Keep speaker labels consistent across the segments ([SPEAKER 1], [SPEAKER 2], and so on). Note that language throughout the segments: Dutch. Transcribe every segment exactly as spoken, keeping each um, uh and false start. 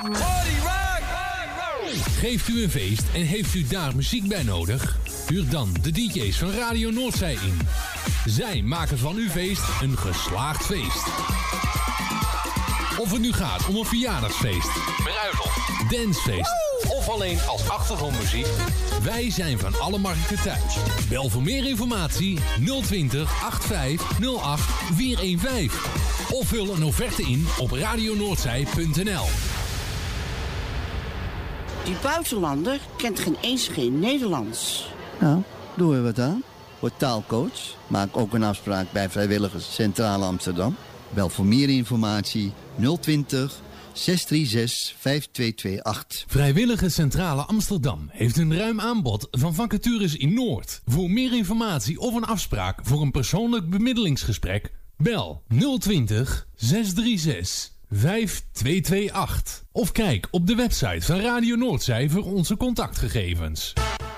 [SPEAKER 1] Geeft u een feest en heeft u daar muziek bij nodig? Huur dan de D J's van Radio Noordzij in. Zij maken van uw feest een geslaagd feest. Of het nu gaat om een verjaardagsfeest, bruiloft, dancefeest of alleen als achtergrondmuziek. Wij zijn van alle markten thuis. Bel voor meer informatie nul twintig achtenvijftig nul acht vierhonderdvijftien. Of vul een offerte in op radionoordzij punt n l.
[SPEAKER 2] Die buitenlander kent geen eens geen Nederlands.
[SPEAKER 3] Nou, doen we wat aan. Word taalcoach. Maak ook een afspraak bij Vrijwilligers Centraal Amsterdam. Bel voor meer informatie nul twintig zes drie zes vijf twee twee acht.
[SPEAKER 1] Vrijwilligers Centrale Amsterdam heeft een ruim aanbod van vacatures in Noord. Voor meer informatie of een afspraak voor een persoonlijk bemiddelingsgesprek, bel nul twintig zes drie zes vijf twee twee acht. Of kijk op de website van Radio Noordzij voor onze contactgegevens.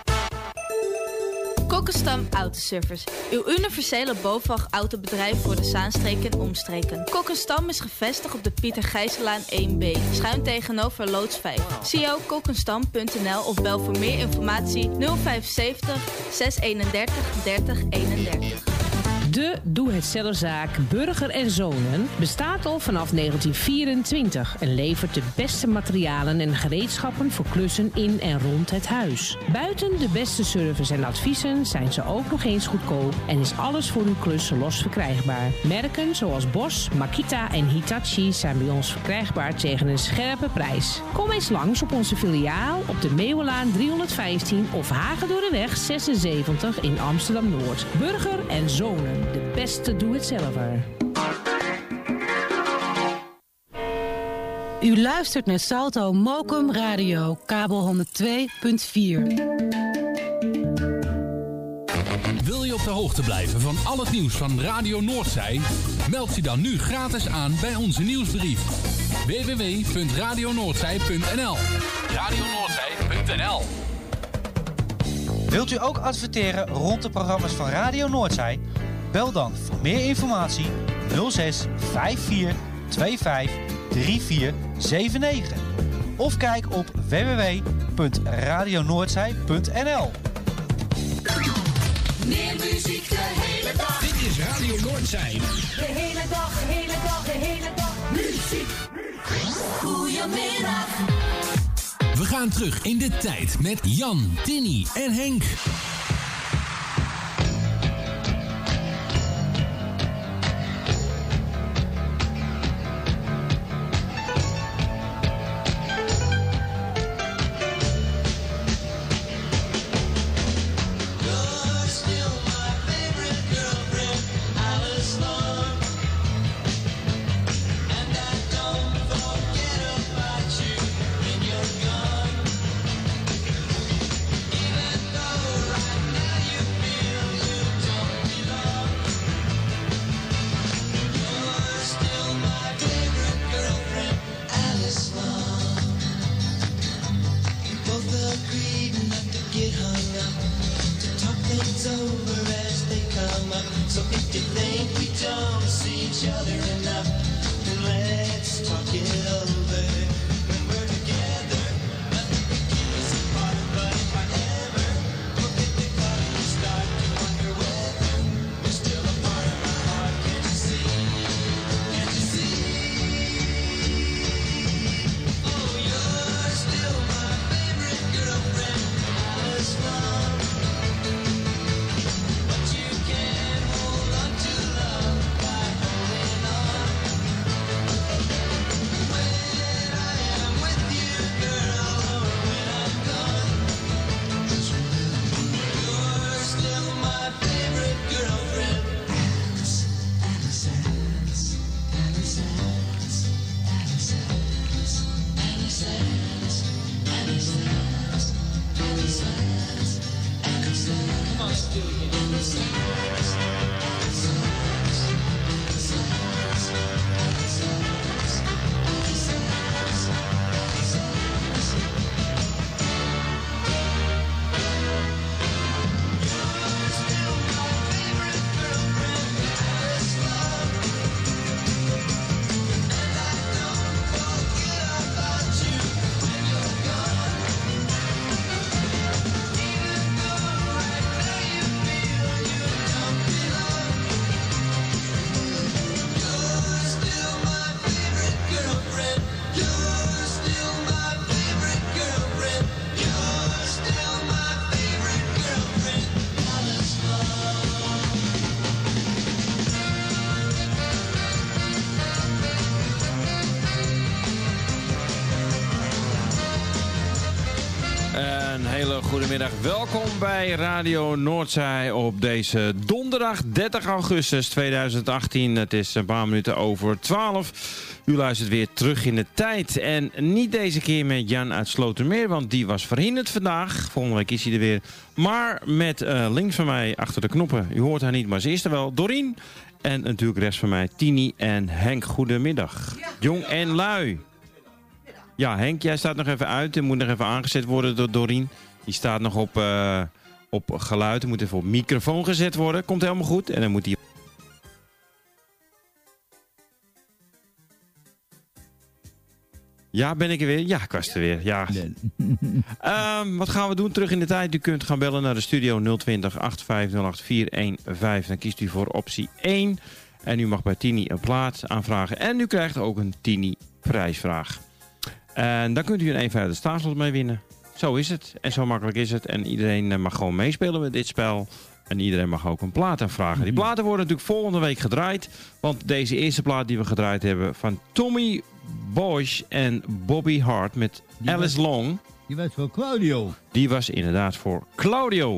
[SPEAKER 4] Kokkenstam Autoservice. Uw universele BOVAG-autobedrijf voor de Zaanstreken en omstreken. Kokkenstam is gevestigd op de Pieter Gijsselaan één B. Schuin tegenover loods vijf. C I O kokkenstam punt n l of bel voor meer informatie nul vijf zeven nul zes eenendertig dertig eenendertig.
[SPEAKER 5] De doe-het-zelfzaak Burger en Zonen bestaat al vanaf negentien vierentwintig en levert de beste materialen en gereedschappen voor klussen in en rond het huis. Buiten de beste service en adviezen zijn ze ook nog eens goedkoop en is alles voor uw klus los verkrijgbaar. Merken zoals Bosch, Makita en Hitachi zijn bij ons verkrijgbaar tegen een scherpe prijs. Kom eens langs op onze filiaal op de Meeuwenlaan driehonderdvijftien of Hagedorrenweg zesenzeventig in Amsterdam-Noord. Burger en Zonen. De beste doe-het-zelver.
[SPEAKER 6] U luistert naar Salto Mokum Radio, kabel honderd twee punt vier.
[SPEAKER 1] Wil je op de hoogte blijven van al het nieuws van Radio Noordzij? Meld je dan nu gratis aan bij onze nieuwsbrief. w w w punt radio noordzij punt n l radio noordzij punt n l.
[SPEAKER 7] Wilt u ook adverteren rond de programma's van Radio Noordzij? Bel dan voor meer informatie nul zes vijf vier twee vijf drie vier zeven negen of kijk op w w w punt radio noordzij punt n l.
[SPEAKER 8] Meer muziek de hele dag.
[SPEAKER 1] Dit is Radio Noordzij.
[SPEAKER 8] De hele dag, de hele dag, de hele dag. Muziek. Goedemiddag.
[SPEAKER 1] We gaan terug in de tijd met Jan, Tinny en Henk.
[SPEAKER 8] When
[SPEAKER 9] Een hele goede middag. Welkom bij Radio Noordzij op deze donderdag dertig augustus tweeduizend achttien. Het is een paar minuten over twaalf. U luistert weer terug in de tijd. En niet deze keer met Jan uit Slotermeer, want die was verhinderd vandaag. Volgende week is hij er weer. Maar met uh, links van mij achter de knoppen, u hoort haar niet, maar ze is er wel, Dorien. En natuurlijk rechts van mij, Tini en Henk. Goedemiddag. Ja. Jong en lui. Ja, Henk, jij staat nog even uit. Die moet nog even aangezet worden door Dorien. Die staat nog op, uh, op geluid. Die moet even op microfoon gezet worden. Komt helemaal goed. En dan moet hij... Ja, ben ik er weer? Ja, ik was er weer. Ja. um, wat gaan we doen? Terug in de tijd. U kunt gaan bellen naar de studio nul twintig, acht vijf nul acht, vier een vijf. Dan kiest u voor optie één. En u mag bij Tini een plaat aanvragen. En u krijgt ook een Tini prijsvraag. En dan kunt u een eenvoudige staatslot mee winnen. Zo is het. En zo makkelijk is het. En iedereen mag gewoon meespelen met dit spel. En iedereen mag ook een plaat aanvragen. Die platen worden natuurlijk volgende week gedraaid. Want deze eerste plaat die we gedraaid hebben van Tommy Boyce en Bobby Hart met die Alice was, Long.
[SPEAKER 10] Die was voor Claudio.
[SPEAKER 9] Die was inderdaad voor Claudio.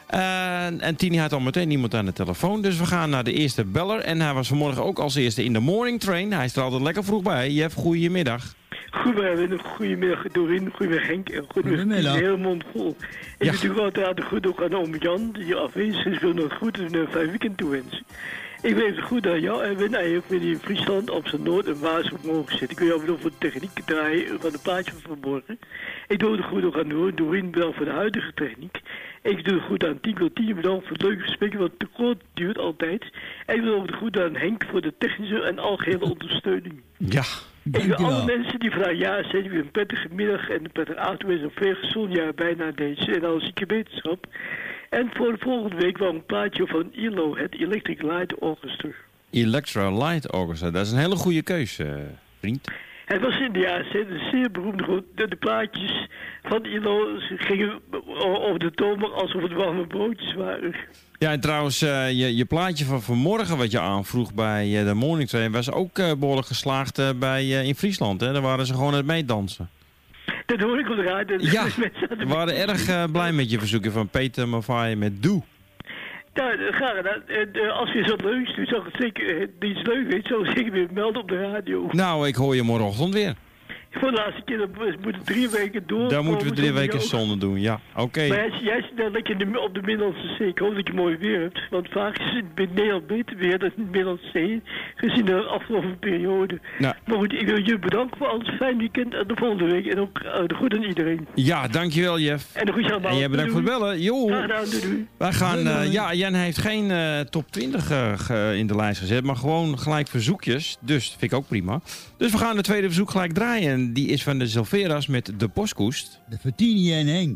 [SPEAKER 9] En, en Tini had al meteen iemand aan de telefoon. Dus we gaan naar de eerste beller. En hij was vanmorgen ook als eerste in de morning train. Hij is er altijd lekker vroeg bij. Jeff, goedemiddag.
[SPEAKER 11] Goedemiddag, goedemiddag Dorien, goedemiddag Henk en goedemiddag heel mond vol. Ik ja. natuurlijk altijd de groet ook aan oom Jan, die afwezig is, wil nog goed een fijn weekend toewensen. Ik weet het goed aan jou en ben eigenlijk weer in Friesland op zijn Noord en Waas op mogen zitten. Ik wil jou bedanken voor de techniek draaien van de plaatje van vanmorgen. Ik doe het goed ook aan Dorien, Dorien bedankt voor de huidige techniek. Ik doe het goed aan Tico, Tien bedankt voor het leuke gesprek, want te kort duurt altijd. En ik wil ook het goed aan Henk voor de technische en algehele ondersteuning.
[SPEAKER 9] Ja.
[SPEAKER 11] Ik wil alle mensen die vandaag ja zijn, weer een prettige middag en een prettige avond wensen. Een veel gezond jaar bijna deze en al zieke wetenschap. En voor de volgende week wel een plaatje van I L O, het Electric Light Orchestra.
[SPEAKER 9] Electro Light Orchestra, dat is een hele goede keuze, vriend.
[SPEAKER 11] Het was in de jaren zeer beroemd. De, de plaatjes van I L O gingen over de tomer alsof het warme broodjes waren.
[SPEAKER 9] Ja, en trouwens, uh, je, je plaatje van vanmorgen wat je aanvroeg bij uh, de Morning Train was ook uh, behoorlijk geslaagd uh, bij, uh, in Friesland. Hè? Daar waren ze gewoon aan het meedansen.
[SPEAKER 11] Dat hoor ik op de radio.
[SPEAKER 9] Ja, we waren erg uh, blij met je verzoeken van Peter Maffay met Doe.
[SPEAKER 11] Ja, graag gedaan. En als je zo leuk stuurt, zou ik zeker uh, iets leuk weet, zou ik zeker weer melden op de radio.
[SPEAKER 9] Nou, ik hoor je morgenochtend weer.
[SPEAKER 11] Voor de laatste keer, dan moeten drie weken door.
[SPEAKER 9] Dan moeten we drie weken zonder doen, ja. Oké. Okay.
[SPEAKER 11] Maar jij, jij zit dan lekker in de, op de Middellandse Zee. Ik hoop dat je mooi weer hebt. Want vaak is het in Nederland beter weer dan in de Middellandse Zee. Gezien de afgelopen periode. Nou. Maar goed, ik wil je bedanken voor alles. Fijn weekend en de volgende week. En ook uh, de goed aan iedereen.
[SPEAKER 9] Ja, dankjewel Jeff.
[SPEAKER 11] En de goede allemaal.
[SPEAKER 9] En jij bedankt voor het bellen. Jo.
[SPEAKER 11] Graag gedaan, doei doei.
[SPEAKER 9] Wij gaan, uh, ja, Jan heeft geen uh, top twintig uh, ge, in de lijst gezet. Maar gewoon gelijk verzoekjes. Dus dat vind ik ook prima. Dus we gaan de tweede verzoek gelijk draaien. En die is van de Silveras met De Postkoest.
[SPEAKER 10] De Vertini en Henk.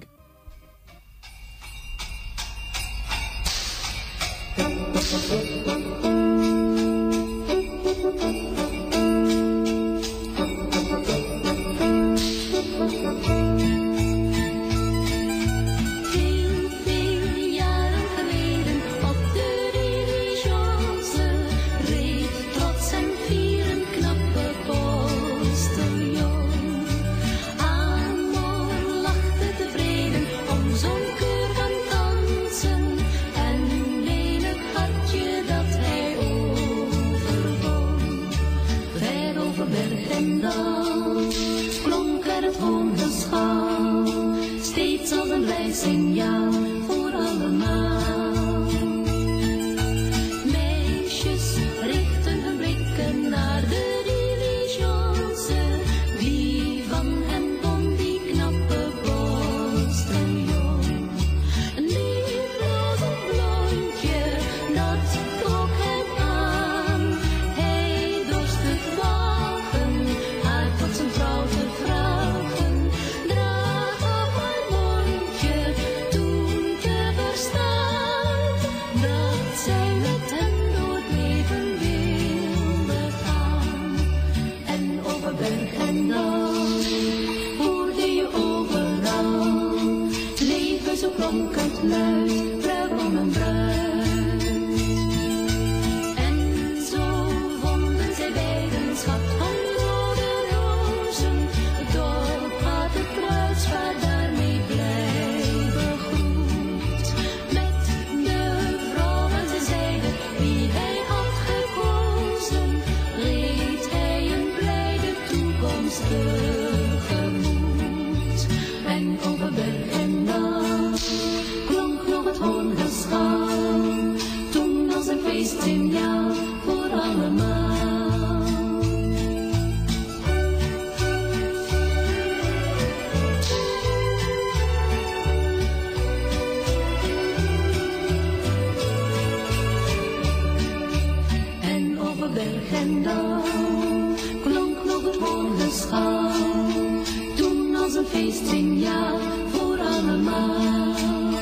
[SPEAKER 12] Signaal voor allemaal. Meisjes richten hun blikken naar de diligence. Wie van hen kon die knappe postillon? Een liefloos blondje, dat trok hem aan. Hij dorst het wagen, haar tot zijn vrouw te vragen. Zo klonk het luid, bruid om een bruid. En zo vonden zij beiden schat van rode rozen. Het dorp had het kruisvaart daarmee blij. feest, zing ja voor allemaal.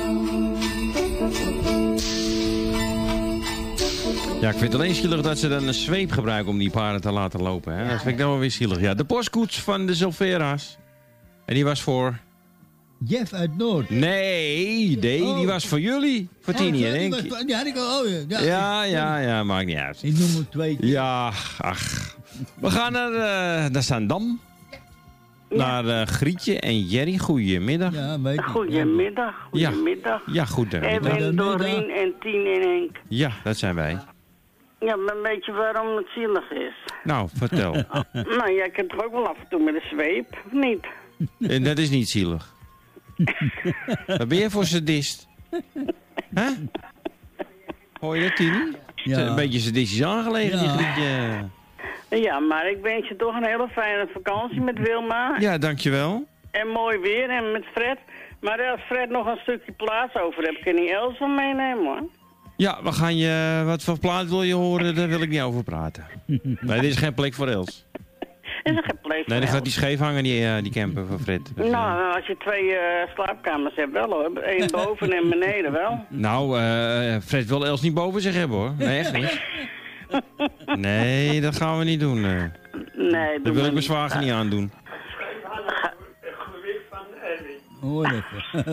[SPEAKER 9] Ja, ik vind het alleen zielig dat ze dan een zweep gebruiken om die paarden te laten lopen. Hè? Dat vind ik dan wel weer zielig. Ja, de postkoets van de Silvera's. En die was voor...
[SPEAKER 10] Jeff uit Noord.
[SPEAKER 9] Nee, nee,
[SPEAKER 10] oh.
[SPEAKER 9] die was voor jullie. Voor Tini en Henk.
[SPEAKER 10] Die had ik al. Oh, ja,
[SPEAKER 9] ja, ja, ja, maakt niet uit.
[SPEAKER 10] Ik noem het twee.
[SPEAKER 9] Ja, ach. We gaan naar, uh, naar Zaandam. Ja. Naar uh, Grietje en Jerry. Goedemiddag.
[SPEAKER 10] Ja, weet ik.
[SPEAKER 13] Goedemiddag. Goedemiddag.
[SPEAKER 9] Ja, ja goedemiddag.
[SPEAKER 13] En Doreen en Tien en Henk.
[SPEAKER 9] Ja, dat zijn wij.
[SPEAKER 13] Ja, maar weet je waarom het zielig is?
[SPEAKER 9] Nou, vertel.
[SPEAKER 13] Oh, nou, jij kent toch ook wel af en toe met een zweep, of niet?
[SPEAKER 9] En dat is niet zielig. Wat ben je voor sadist? Hè? Huh? Hoor je dat, Tini? Ja. Een beetje sadistisch aangelegen, ja. Die Grietje.
[SPEAKER 13] Ja, maar ik wens je toch een hele fijne vakantie met Wilma.
[SPEAKER 9] Ja, dankjewel.
[SPEAKER 13] En mooi weer en met Fred. Maar als Fred nog een stukje plaats over hebt, kun je Els van meenemen, hoor.
[SPEAKER 9] Ja, we gaan je... Wat voor plaat wil je horen? Daar wil ik niet over praten. Nee, dit is geen plek voor Els.
[SPEAKER 13] Is er geen plek voor
[SPEAKER 9] Nee, dan
[SPEAKER 13] Els?
[SPEAKER 9] gaat die scheef hangen, die, uh, die camper van Fred. Dus, uh...
[SPEAKER 13] Nou, als je twee uh, slaapkamers hebt, wel hoor. Eén boven en beneden wel.
[SPEAKER 9] Nou, uh, Fred wil Els niet boven zich hebben, hoor. Nee, echt niet. Nee, dat gaan we niet doen. Uh.
[SPEAKER 13] Nee,
[SPEAKER 9] dat wil ik mijn zwager niet aandoen.
[SPEAKER 10] Hoor even.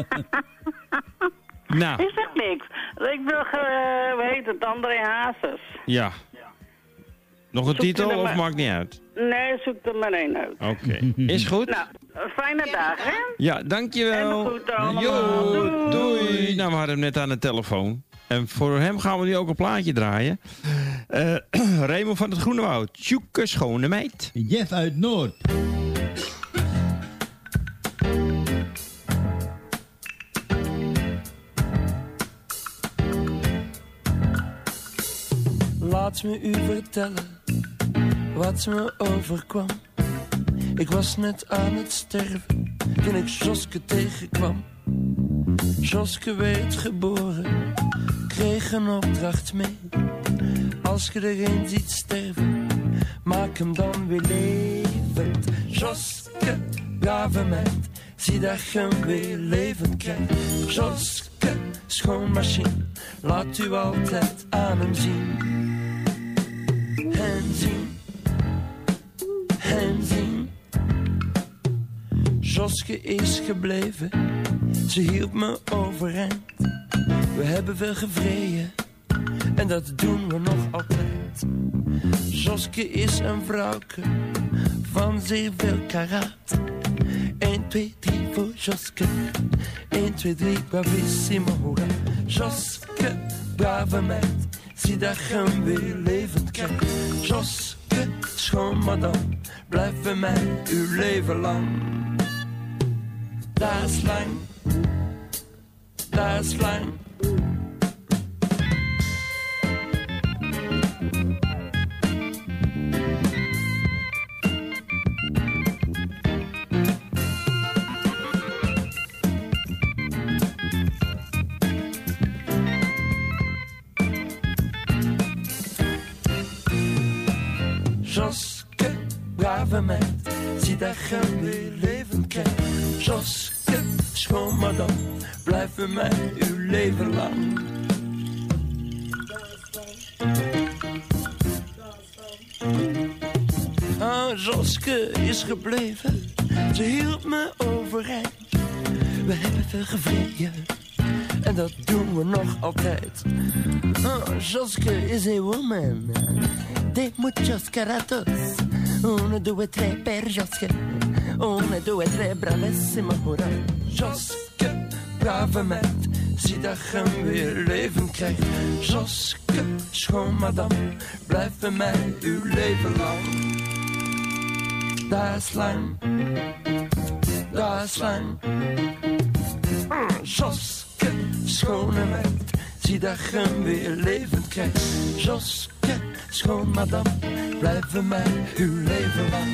[SPEAKER 9] Nou.
[SPEAKER 13] Ik zeg niks. Ik wil, uh, hoe heet het, André Hazes.
[SPEAKER 9] Ja. Nog een
[SPEAKER 13] Zoek
[SPEAKER 9] titel of
[SPEAKER 13] maar...
[SPEAKER 9] maakt niet uit?
[SPEAKER 13] Nee, zoek er maar één uit.
[SPEAKER 9] Oké. Okay. Is goed?
[SPEAKER 13] Nou, fijne dag, hè?
[SPEAKER 9] Ja, dankjewel.
[SPEAKER 13] En goed allemaal.
[SPEAKER 9] Jo, doei.
[SPEAKER 13] doei.
[SPEAKER 9] Nou, we hadden hem net aan de telefoon. En voor hem gaan we nu ook een plaatje draaien. Uh, Raymond van het Groene Woud. Tjoeke schone meid.
[SPEAKER 10] Jeff uit Noord.
[SPEAKER 14] Laat me u vertellen wat me overkwam. Ik was net aan het sterven toen ik Joske tegenkwam. Joske werd geboren, kreeg een opdracht mee. Als je er een ziet sterven, maak hem dan weer levend. Joske, brave meid, zie dat je hem weer levend krijgt. Joske, schoon machine, laat u altijd aan hem zien. En zien, en zien. Joske is gebleven, ze hield me overeind. We hebben veel gevreden, en dat doen we nog altijd. Joske is een vrouwke van zeer veel karaat. één, twee, drie voor Joske. één, twee, drie, bravissimo, hoera. Joske, brave meid, zie dat je hem weer levend krijgt. Joske, schoon madame, blijf bij mij uw leven lang. Dat is lang, dat is lang. Joske, brave meid, zie dat je weer levend krijgt. Joske, schoon madame, blijf bij mij uw leven lang. Ah, Joske is gebleven, ze hield me overeind. We hebben veel gevreden, en dat doen we nog altijd. Ah, Joske is a woman. De muchos caratos. Uno, due, tre per Joske. Uno, due, tre, bravissimo, hoera. Joske, brave meid, zie dat je hem weer levend krijgt. Joske, schoon madame, blijf bij mij uw leven lang. Dat is lang, dat is lang. Joske, schone meid, zie dat je hem weer levend krijgt. Joske, schoon madame, blijf bij mij uw leven lang.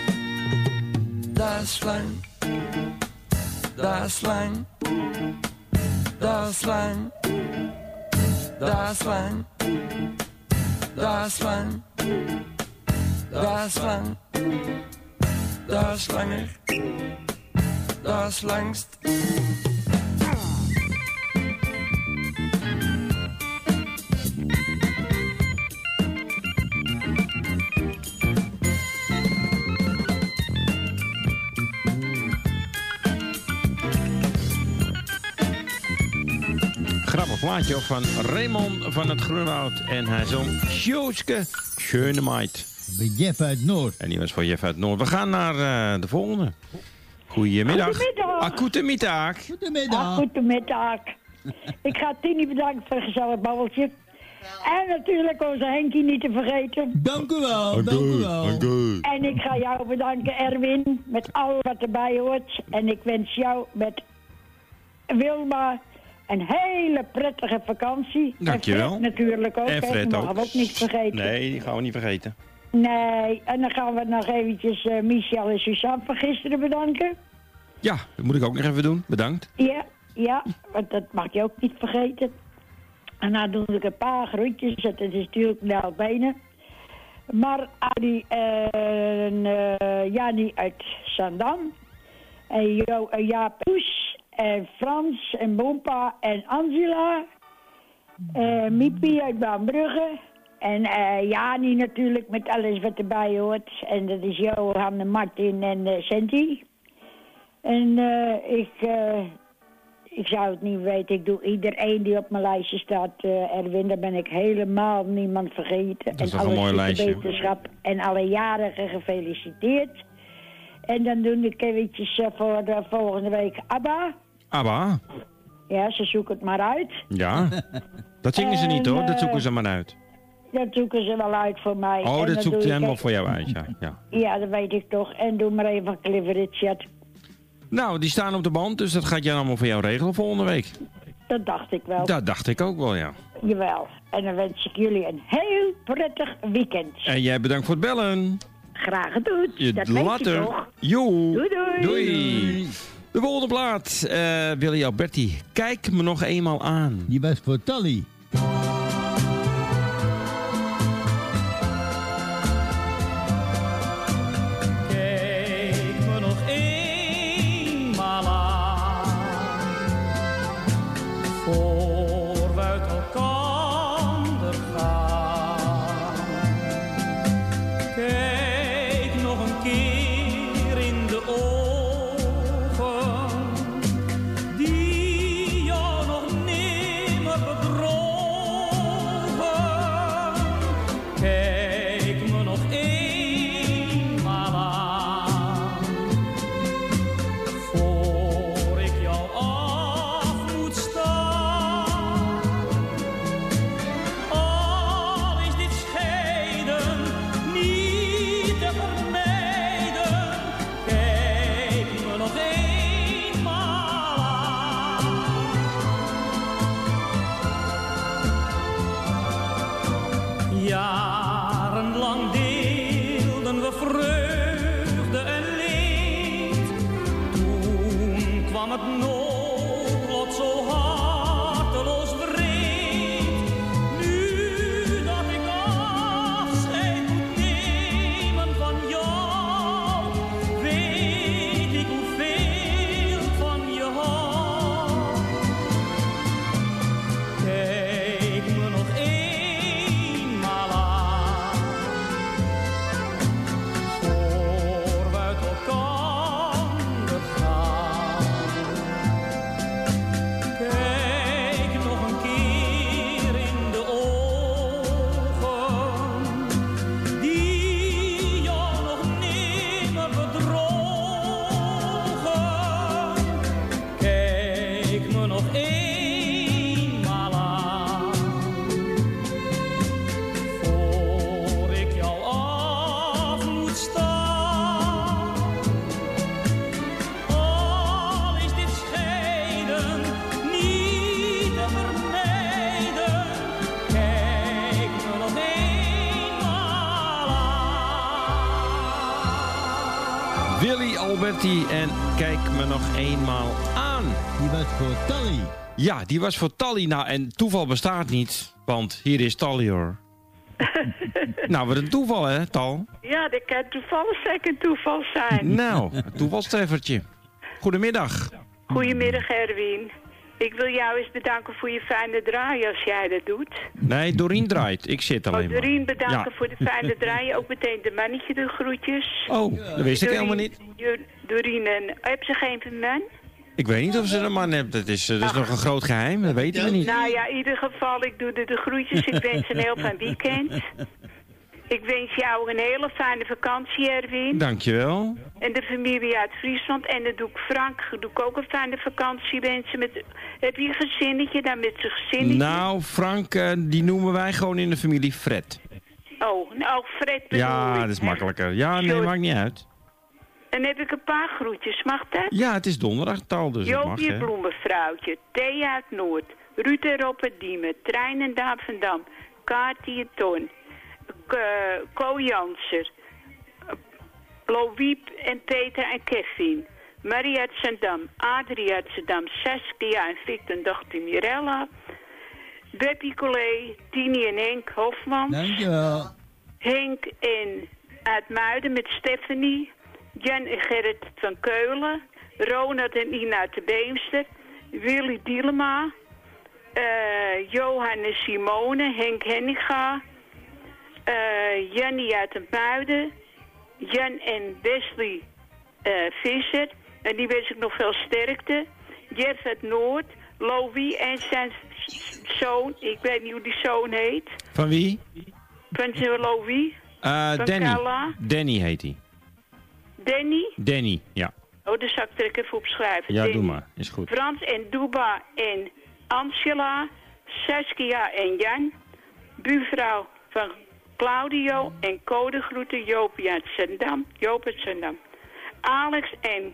[SPEAKER 14] Dat is lang, dat is lang, dat is lang, dat is lang, dat is lang, dat is lang, dat is langer, daags langst.
[SPEAKER 9] Grappig plaatje ook van Raymond van het Groenwoud. En hij zong Sjootske Schöne Meid.
[SPEAKER 10] Bij Jeff uit Noord.
[SPEAKER 9] En die was voor Jeff uit Noord. We gaan naar uh, de volgende. Goedemiddag.
[SPEAKER 15] Goedemiddag.
[SPEAKER 9] Ah, goedemiddag.
[SPEAKER 10] Goedemiddag.
[SPEAKER 15] Ah, goedemiddag. Ik ga Tini bedanken voor een gezellig babbeltje. En natuurlijk onze Henkie niet te vergeten.
[SPEAKER 10] Dank u wel, dank u wel.
[SPEAKER 15] En ik ga jou bedanken, Erwin, met alles wat erbij hoort. En ik wens jou met Wilma een hele prettige vakantie.
[SPEAKER 9] Dankjewel.
[SPEAKER 15] En Fred natuurlijk ook.
[SPEAKER 9] En Fred
[SPEAKER 15] ook.
[SPEAKER 9] ook.
[SPEAKER 15] Mogen we ook niet vergeten.
[SPEAKER 9] Nee, die gaan we niet vergeten.
[SPEAKER 15] Nee, en dan gaan we nog eventjes uh, Michel en Suzanne van gisteren bedanken.
[SPEAKER 9] Ja, dat moet ik ook nog even doen. Bedankt.
[SPEAKER 15] Ja, ja, want dat mag je ook niet vergeten. En dan doe ik een paar groetjes, dat is natuurlijk Nel Benen. Maar Adi en uh, Jannie uit Zandam. En jo, uh, Jaap Poes en Frans en Bompa en Angela. Uh, Miepie uit Baanbrugge. En uh, Jani natuurlijk met alles wat erbij hoort. En dat is Johan en Martin en uh, Senti. En uh, ik, uh, ik zou het niet weten. Ik doe iedereen die op mijn lijstje staat, uh, Erwin. Daar ben ik helemaal niemand vergeten.
[SPEAKER 9] Dat is
[SPEAKER 15] en
[SPEAKER 9] toch een mooi lijstje.
[SPEAKER 15] wetenschap en alle jarigen gefeliciteerd. En dan doe ik eventjes uh, voor de volgende week ABBA.
[SPEAKER 9] ABBA?
[SPEAKER 15] Ja, ze zoeken het maar uit.
[SPEAKER 9] Ja, dat zingen ze niet hoor. Dat zoeken ze maar uit.
[SPEAKER 15] Dat zoeken ze wel uit voor mij.
[SPEAKER 9] Oh,
[SPEAKER 15] en
[SPEAKER 9] dat
[SPEAKER 15] dan
[SPEAKER 9] zoekt
[SPEAKER 15] doe
[SPEAKER 9] ze
[SPEAKER 15] ik
[SPEAKER 9] helemaal
[SPEAKER 15] even-
[SPEAKER 9] voor jou uit, ja. ja.
[SPEAKER 15] Ja, dat weet ik toch. En doe maar even van Cliff Richard.
[SPEAKER 9] Nou, die staan op de band, dus dat gaat jij allemaal voor jou regelen volgende week.
[SPEAKER 15] Dat dacht ik wel.
[SPEAKER 9] Dat dacht ik ook wel, ja.
[SPEAKER 15] Jawel. En dan wens ik jullie een heel prettig weekend.
[SPEAKER 9] En jij bedankt voor het bellen.
[SPEAKER 15] Graag gedaan.
[SPEAKER 9] Je
[SPEAKER 15] Dat weet je
[SPEAKER 9] later.
[SPEAKER 15] toch?
[SPEAKER 9] Jo.
[SPEAKER 15] Doei, doei.
[SPEAKER 9] Doei. De volgende plaat, uh, Willy Alberti. Kijk me nog eenmaal aan.
[SPEAKER 10] Die was voor Tally.
[SPEAKER 16] Kijk me nog eenmaal aan, voor we uit elkander gaan. Kijk nog een keer in de ogen, die jou nog nimmer bedrogen. Kijk me nog eenmaal aan, voor ik jou af moet staan. Al is dit scheiden niet te vermijden, kijk me nog eenmaal aan. Jarenlang deelden we vreugde en leed. Toen kwam het noodlot zo harteloos wreed. Nu dat ik afscheid moet nemen van jou, weet ik hoeveel ik van je hou. Kijk me nog eenmaal aan, voor we uit elkander gaan. Kijk nog een keer in de ogen, die jou nog nimmer bedrogen. Kijk me nog eenmaal aan, voor ik jou af moet staan. Al is dit scheiden niet te vermijden, kijk me nog eenmaal aan.
[SPEAKER 9] Willy Alberti en kijk me nog eenmaal aan.
[SPEAKER 10] Die was voor Tally.
[SPEAKER 9] Ja, die was voor Tally. Nou, en toeval bestaat niet, want hier is Tally hoor. Nou, wat een toeval hè, Tal?
[SPEAKER 17] Ja, dat kan toevallig zeker een toeval zijn.
[SPEAKER 9] Nou, een toevalstreffertje. Goedemiddag.
[SPEAKER 17] Goedemiddag, Erwin. Ik wil jou eens bedanken voor je fijne draai als jij dat doet.
[SPEAKER 9] Nee, Dorien draait. Ik zit alleen
[SPEAKER 17] Oh,
[SPEAKER 9] maar.
[SPEAKER 17] Dorien, bedanken
[SPEAKER 9] Ja.
[SPEAKER 17] voor de fijne draai. Ook meteen de mannetje de groetjes.
[SPEAKER 9] Oh, dat wist ik
[SPEAKER 17] Dorien-
[SPEAKER 9] helemaal niet.
[SPEAKER 17] Jo- Dorien, en heb ze geen man?
[SPEAKER 9] Ik weet niet of ze een man heeft. Dat is, eh, dat is nog een groot geheim. Dat weten we niet.
[SPEAKER 17] Nou ja, in ieder geval, ik doe de, de groetjes. Ik wens een heel fijn weekend. Ik wens jou een hele fijne vakantie, Erwin.
[SPEAKER 9] Dankjewel.
[SPEAKER 17] En de familie uit Friesland. En dan doe ik Frank doe ik ook een fijne vakantie wensen. Met, heb je een gezinnetje daar met zijn gezinnetje?
[SPEAKER 9] Nou, Frank, eh, die noemen wij gewoon in de familie Fred.
[SPEAKER 17] Oh, nou Fred bedoel
[SPEAKER 9] Ja,
[SPEAKER 17] ik,
[SPEAKER 9] dat is
[SPEAKER 17] hè?
[SPEAKER 9] makkelijker. Ja, nee,
[SPEAKER 17] Sorry.
[SPEAKER 9] maakt niet uit.
[SPEAKER 17] Dan heb ik een paar groetjes, mag dat?
[SPEAKER 9] Ja, het is donderdagtaal, dus dat mag,
[SPEAKER 17] Joopje
[SPEAKER 9] hè.
[SPEAKER 17] Bloemenvrouwtje, Thea uit Noord, Ruud en Rob uit Diemen, Trein en Daan van Dam, Kaartie en Ton, K- Ko Janser, Lowiep en Peter en Kevin, Marie uit Zandam, Adrie uit Zandam, Saskia en Victor en dochter Mirella, Beppie Collet, Tini en Henk Hofmans,
[SPEAKER 10] Dankjewel.
[SPEAKER 17] Henk en uit Muiden met Stephanie, Jan en Gerrit van Keulen, Ronald en Ina uit de Beemster, Willy Dielema, uh, Johan en Simone, Henk Henniga, uh, Jannie uit de Muiden, Jan en Wesley uh, Visser, en die wens ik nog veel sterkte, Jeff uit Noord, Louis en zijn zoon, ik weet niet hoe die zoon heet,
[SPEAKER 9] Van wie?
[SPEAKER 17] van zijn Louis,
[SPEAKER 9] Eh,
[SPEAKER 17] van
[SPEAKER 9] Danny.
[SPEAKER 17] Kalla.
[SPEAKER 9] Danny heet hij.
[SPEAKER 17] Danny.
[SPEAKER 9] Danny, ja.
[SPEAKER 17] Oh, daar zal ik er even op schrijven.
[SPEAKER 9] Ja,
[SPEAKER 17] Danny.
[SPEAKER 9] doe maar. Is goed.
[SPEAKER 17] Frans en Duba en Angela, Saskia en Jan, buurvrouw van Claudio en codegroeten Joopie uit Zandam, Joop uit Zandam. Alex en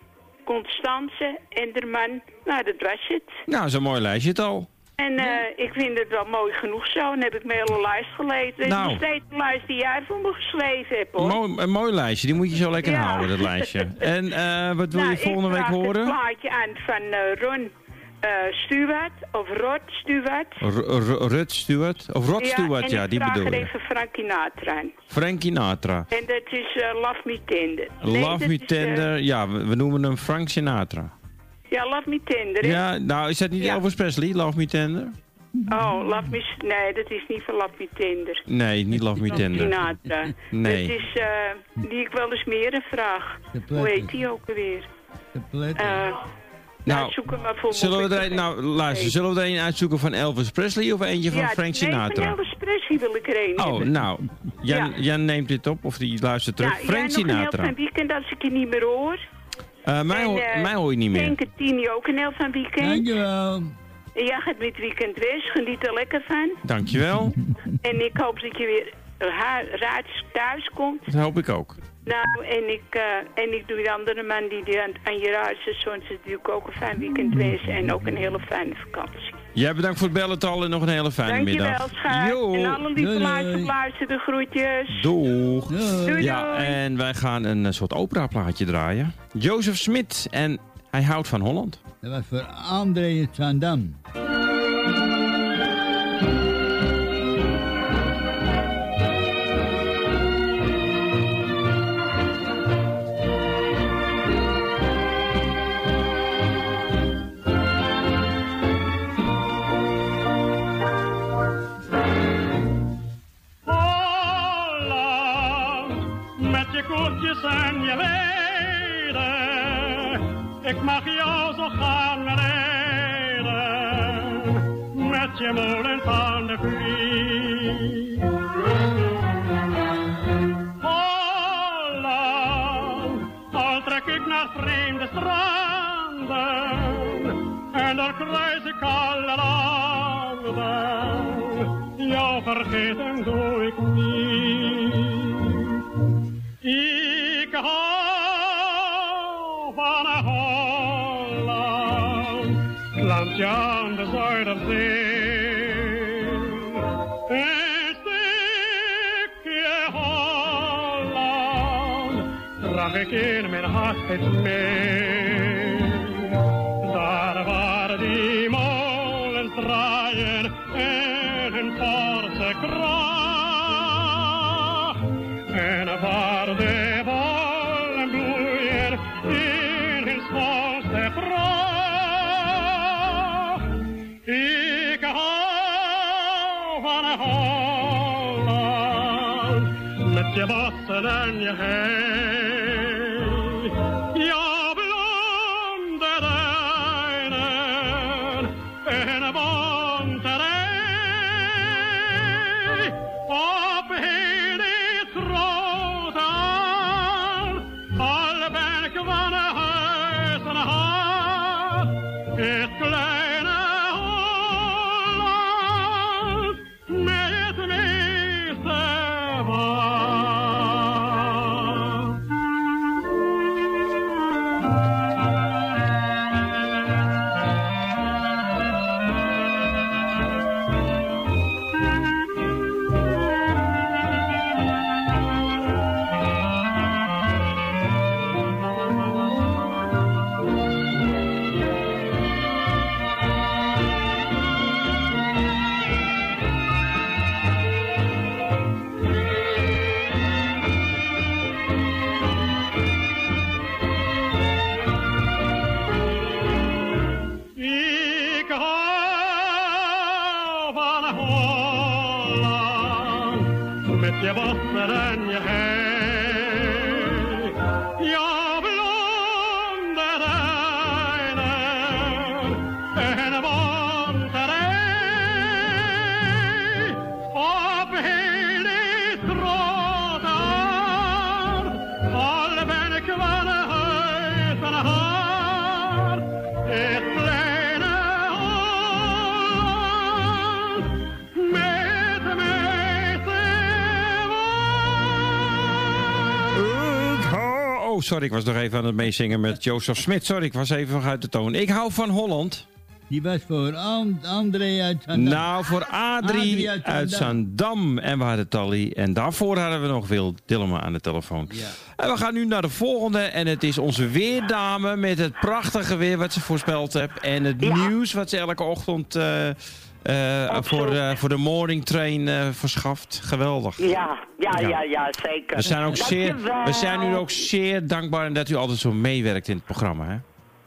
[SPEAKER 17] Constance en de man, nou dat was het.
[SPEAKER 9] Nou, zo'n mooi lijstje het al.
[SPEAKER 17] En eh, ik vind het wel mooi genoeg zo. Dan heb ik mijn hele lijst gelezen. Het is
[SPEAKER 9] Nou.
[SPEAKER 17] nog steeds de lijst die jij voor me geschreven hebt, hoor.
[SPEAKER 9] Mooi, een mooi lijstje, die moet je zo lekker
[SPEAKER 17] Ja.
[SPEAKER 9] houden, dat lijstje. En eh, wat wil
[SPEAKER 17] Nou,
[SPEAKER 9] je volgende week
[SPEAKER 17] ik vraag
[SPEAKER 9] horen?
[SPEAKER 17] het plaatje aan van eh, Ron uh, Stuart, of Rod Stuart.
[SPEAKER 9] R- R- Rut Stewart? Of Rod Stewart, ja, die
[SPEAKER 17] en ik
[SPEAKER 9] bedoel
[SPEAKER 17] vraag er
[SPEAKER 9] je.
[SPEAKER 17] even Frankie Natra aan.
[SPEAKER 9] Frankie Natra.
[SPEAKER 17] En dat is uh, Love Me Tender. Nee,
[SPEAKER 9] Love
[SPEAKER 17] dat
[SPEAKER 9] Me
[SPEAKER 17] is, uh,
[SPEAKER 9] Tender, ja, we, we noemen hem Frank Sinatra.
[SPEAKER 17] ja, Love Me Tender, hè?
[SPEAKER 9] Ja, nou, is dat niet
[SPEAKER 17] Ja.
[SPEAKER 9] Elvis Presley, Love Me Tender?
[SPEAKER 17] Oh, Love Me... Nee, dat is niet van Love Me Tender.
[SPEAKER 9] Nee, niet Love Me Tender.
[SPEAKER 17] Sinatra.
[SPEAKER 9] Nee.
[SPEAKER 17] Dat is uh, die ik wel eens meer een vraag. Hoe heet die ook alweer? Uh,
[SPEAKER 9] Nou,
[SPEAKER 17] zoek hem maar voor me
[SPEAKER 9] zullen
[SPEAKER 17] op.
[SPEAKER 9] we
[SPEAKER 17] Ik
[SPEAKER 9] er,
[SPEAKER 17] weet-
[SPEAKER 9] nou, luister, zullen we er een uitzoeken van Elvis Presley of eentje van
[SPEAKER 17] ja,
[SPEAKER 9] Frank
[SPEAKER 17] nee,
[SPEAKER 9] Sinatra?
[SPEAKER 17] van Elvis Presley wil ik er een
[SPEAKER 9] Oh,
[SPEAKER 17] hebben.
[SPEAKER 9] nou, Jan,
[SPEAKER 17] Ja.
[SPEAKER 9] Jan neemt dit op of die luistert terug.
[SPEAKER 17] Ja,
[SPEAKER 9] Frank
[SPEAKER 17] jij nog een heel
[SPEAKER 9] Sinatra.
[SPEAKER 17] van weekend als ik je niet meer hoor.
[SPEAKER 9] Eh, mij,
[SPEAKER 17] En,
[SPEAKER 9] hoor,
[SPEAKER 17] eh,
[SPEAKER 9] mij hoor je niet meer.
[SPEAKER 17] Denk het Tini ook een heel van weekend.
[SPEAKER 10] Dankjewel.
[SPEAKER 17] En jij gaat met weekend weg, geniet er lekker van.
[SPEAKER 9] Dankjewel.
[SPEAKER 17] En ik hoop dat je weer hu- raads thuis komt.
[SPEAKER 9] Dat hoop ik ook.
[SPEAKER 17] Nou, en ik, uh, en ik doe de andere man die, die aan, aan je raadstation zit, die ik ook een fijn weekend wensen en ook een hele fijne vakantie.
[SPEAKER 9] Jij bedankt voor het bellental en nog een hele fijne
[SPEAKER 17] Dankjewel,
[SPEAKER 9] middag.
[SPEAKER 17] schat.
[SPEAKER 9] Jo.
[SPEAKER 17] En alle lieve
[SPEAKER 9] Doei, doei.
[SPEAKER 17] luisteraars, de groetjes.
[SPEAKER 9] Doeg.
[SPEAKER 17] Doei,
[SPEAKER 9] Ja,
[SPEAKER 17] doei.
[SPEAKER 9] en wij gaan een eh, soort operaplaatje draaien. Joseph Smit en hij houdt van Holland.
[SPEAKER 10] Dat was voor André van Dam.
[SPEAKER 16] Holland, met je koetjes en je weiden. Ik mag jou zo gaan rijden, met je molen van de vlieg. Holland, al trek ik naar vreemde stranden, en daar kruis ik alle landen. Jou vergeten doe ik niet. Ik hou van Holland, landje aan de Zuiderzee. Een stukje Holland draag ik in mijn hart steeds mee. Daar waar die molens draaien en een forse kracht. En waar de bollen bloeien in hun schoon. je botten en je hei. Ja, blonde duinen en een bonte rij. Op heel dit grote al, al ben ik van huis en haat, het kleine Holland met het meeste wat. Ik hou van Holland, met je bossen en je hei. Ja, blonde duinen en een bonte rij. Op heel dit grote al, al ben ik van huis en hart, het kleine Holland met de meeste
[SPEAKER 9] Ik hou- Oh, sorry, ik was nog even aan het meezingen met Joseph Smit. Sorry, ik was even nog uit de toon. Ik hou van Holland.
[SPEAKER 10] Die was voor And- André uit Zandam.
[SPEAKER 9] Nou, voor Adrie,
[SPEAKER 10] Adrie
[SPEAKER 9] uit,
[SPEAKER 10] uit
[SPEAKER 9] Zandam. En we hadden Tally. En daarvoor hadden we nog Wil Dillema aan de telefoon.
[SPEAKER 10] Ja.
[SPEAKER 9] En we gaan nu naar de volgende. En het is onze weerdame met het prachtige weer wat ze voorspeld heeft. En het nieuws wat ze elke ochtend eh, eh, voor, eh, voor de morning train eh, verschaft. Geweldig.
[SPEAKER 18] Ja, ja,
[SPEAKER 9] Ja.
[SPEAKER 18] ja, ja, zeker.
[SPEAKER 9] We zijn, ook zeer,
[SPEAKER 18] Dankjewel.
[SPEAKER 9] we zijn u ook zeer dankbaar dat u altijd zo meewerkt in het programma. Hè?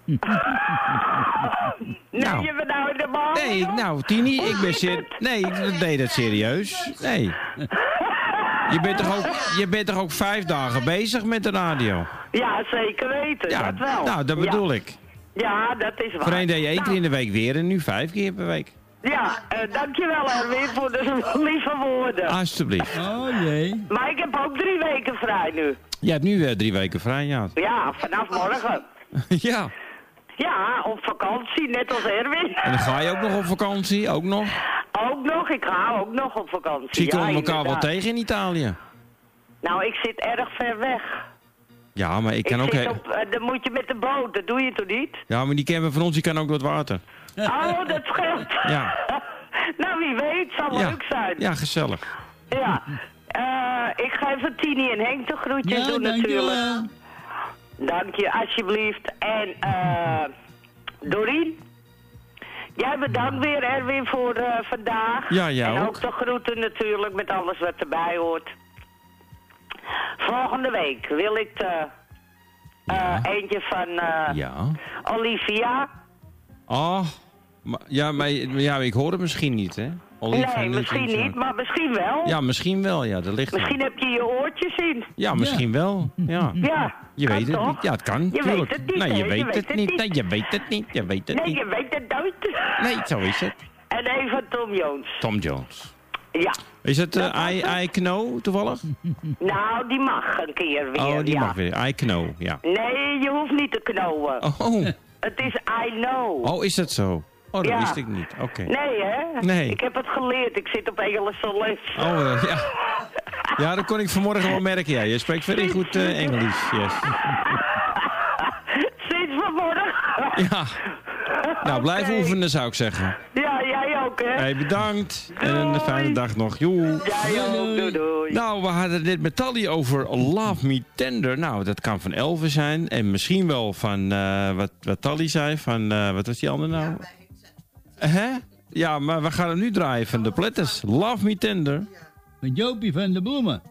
[SPEAKER 18] Nee,
[SPEAKER 9] Nou.
[SPEAKER 18] je bent nou in de bal.
[SPEAKER 9] Nee, nou Tini, ik ben ser- Nee, ik deed dat serieus. Nee. Je bent, toch ook, je bent toch ook vijf dagen bezig met de radio?
[SPEAKER 18] Ja, zeker weten,
[SPEAKER 9] Ja,
[SPEAKER 18] dat wel.
[SPEAKER 9] nou, dat bedoel
[SPEAKER 18] ja.
[SPEAKER 9] ik.
[SPEAKER 18] Ja, dat is waar.
[SPEAKER 9] Voorheen deed je één
[SPEAKER 18] Nou,
[SPEAKER 9] keer in de week weer en nu vijf keer per week.
[SPEAKER 18] Ja, uh, dankjewel Erwin voor de lieve woorden.
[SPEAKER 9] Alsjeblieft.
[SPEAKER 10] Oh jee.
[SPEAKER 18] Maar ik heb ook drie weken vrij nu.
[SPEAKER 9] Je hebt nu eh, drie weken vrij, ja.
[SPEAKER 18] Ja, vanaf morgen.
[SPEAKER 9] Ja.
[SPEAKER 18] Ja, op vakantie, net als Erwin.
[SPEAKER 9] En dan ga je ook nog op vakantie, ook nog.
[SPEAKER 18] Ook nog, ik ga ook nog op vakantie.
[SPEAKER 9] Zie je
[SPEAKER 18] ja,
[SPEAKER 9] elkaar wel
[SPEAKER 18] inderdaad.
[SPEAKER 9] tegen in Italië?
[SPEAKER 18] Nou, ik zit erg ver weg.
[SPEAKER 9] Ja, maar ik kan ook...
[SPEAKER 18] zit
[SPEAKER 9] he-
[SPEAKER 18] op, uh, dan moet je met de boot, dat doe je toch niet?
[SPEAKER 9] Ja, maar die camper van ons, die kan ook door het water.
[SPEAKER 18] Oh, dat scheelt.
[SPEAKER 9] Ja.
[SPEAKER 18] Nou, wie weet, zal
[SPEAKER 9] Ja.
[SPEAKER 18] leuk zijn.
[SPEAKER 9] Ja, gezellig.
[SPEAKER 18] Ja. Eh, ik ga even Tini en Henk de groetjes
[SPEAKER 10] Ja,
[SPEAKER 18] doen
[SPEAKER 10] dankjewel.
[SPEAKER 18] natuurlijk. Dank je, alsjeblieft. En eh Dorien, jij bedankt weer Erwin voor eh, vandaag.
[SPEAKER 9] Ja, jij
[SPEAKER 18] en
[SPEAKER 9] ook.
[SPEAKER 18] ook de groeten natuurlijk met alles wat erbij hoort. Volgende week wil ik de, eh, eentje van eh,
[SPEAKER 9] Ja.
[SPEAKER 18] Olivia.
[SPEAKER 9] Oh, maar, ja, maar ja, ik hoor het misschien niet, hè? Olivia
[SPEAKER 18] nee,
[SPEAKER 9] Newton
[SPEAKER 18] misschien
[SPEAKER 9] John.
[SPEAKER 18] niet, maar misschien wel.
[SPEAKER 9] Ja, misschien wel, ja, dat ligt er.
[SPEAKER 18] Misschien heb je je oortjes in.
[SPEAKER 9] Ja, misschien wel, ja.
[SPEAKER 18] Ja,
[SPEAKER 9] Je
[SPEAKER 18] kan
[SPEAKER 9] weet het
[SPEAKER 18] toch?
[SPEAKER 9] niet. Ja, het kan,
[SPEAKER 18] Je
[SPEAKER 9] tuurlijk.
[SPEAKER 18] weet het niet,
[SPEAKER 9] Nee, je
[SPEAKER 18] hè?
[SPEAKER 9] weet het niet. Nee, je weet het niet. Je weet het
[SPEAKER 18] Nee,
[SPEAKER 9] niet.
[SPEAKER 18] je weet het nooit.
[SPEAKER 9] Nee, zo is het.
[SPEAKER 18] En even Tom Jones.
[SPEAKER 9] Tom Jones.
[SPEAKER 18] Ja.
[SPEAKER 9] Is het eh I, I Know toevallig?
[SPEAKER 18] Nou, die mag een keer weer,
[SPEAKER 9] Oh, die
[SPEAKER 18] ja.
[SPEAKER 9] mag weer. I Know, ja.
[SPEAKER 18] Nee, je hoeft niet te knowen.
[SPEAKER 9] Oh,
[SPEAKER 18] Het is I know.
[SPEAKER 9] oh is dat zo? Oh, dat
[SPEAKER 18] Ja.
[SPEAKER 9] wist ik niet. Oké.
[SPEAKER 18] Nee, hè?
[SPEAKER 9] Nee.
[SPEAKER 18] Ik heb het geleerd. Ik zit op Engelse les.
[SPEAKER 9] Oh, eh, ja. Ja, dat kon ik vanmorgen wel merken. Ja, je spreekt very goed eh, Engels. Yes.
[SPEAKER 18] Sinds vanmorgen.
[SPEAKER 9] Ja. Nou, blijf
[SPEAKER 18] Oké.
[SPEAKER 9] oefenen zou ik zeggen.
[SPEAKER 18] Ja, jij ook, hè?
[SPEAKER 9] Hey, bedankt. En een fijne dag nog. Joe.
[SPEAKER 18] Jij ook. Doei, doei.
[SPEAKER 9] Nou, we hadden het net met Tally over Love Me Tender. Nou, dat kan van Elve zijn. En misschien wel van eh, wat, wat Tally zei. Van, eh, wat was die andere nou? Hè? Ja, maar we gaan hem nu draaien van de Platters. Love Me Tender.
[SPEAKER 10] Met Jopie van de Bloemen.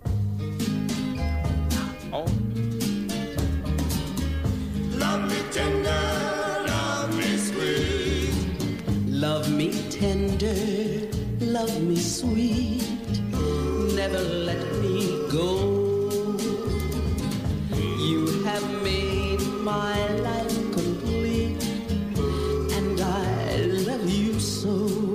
[SPEAKER 9] Oh.
[SPEAKER 19] Love me tender, love me sweet.
[SPEAKER 20] Love me tender, love me sweet. Never let me go my life complete, and I love you so.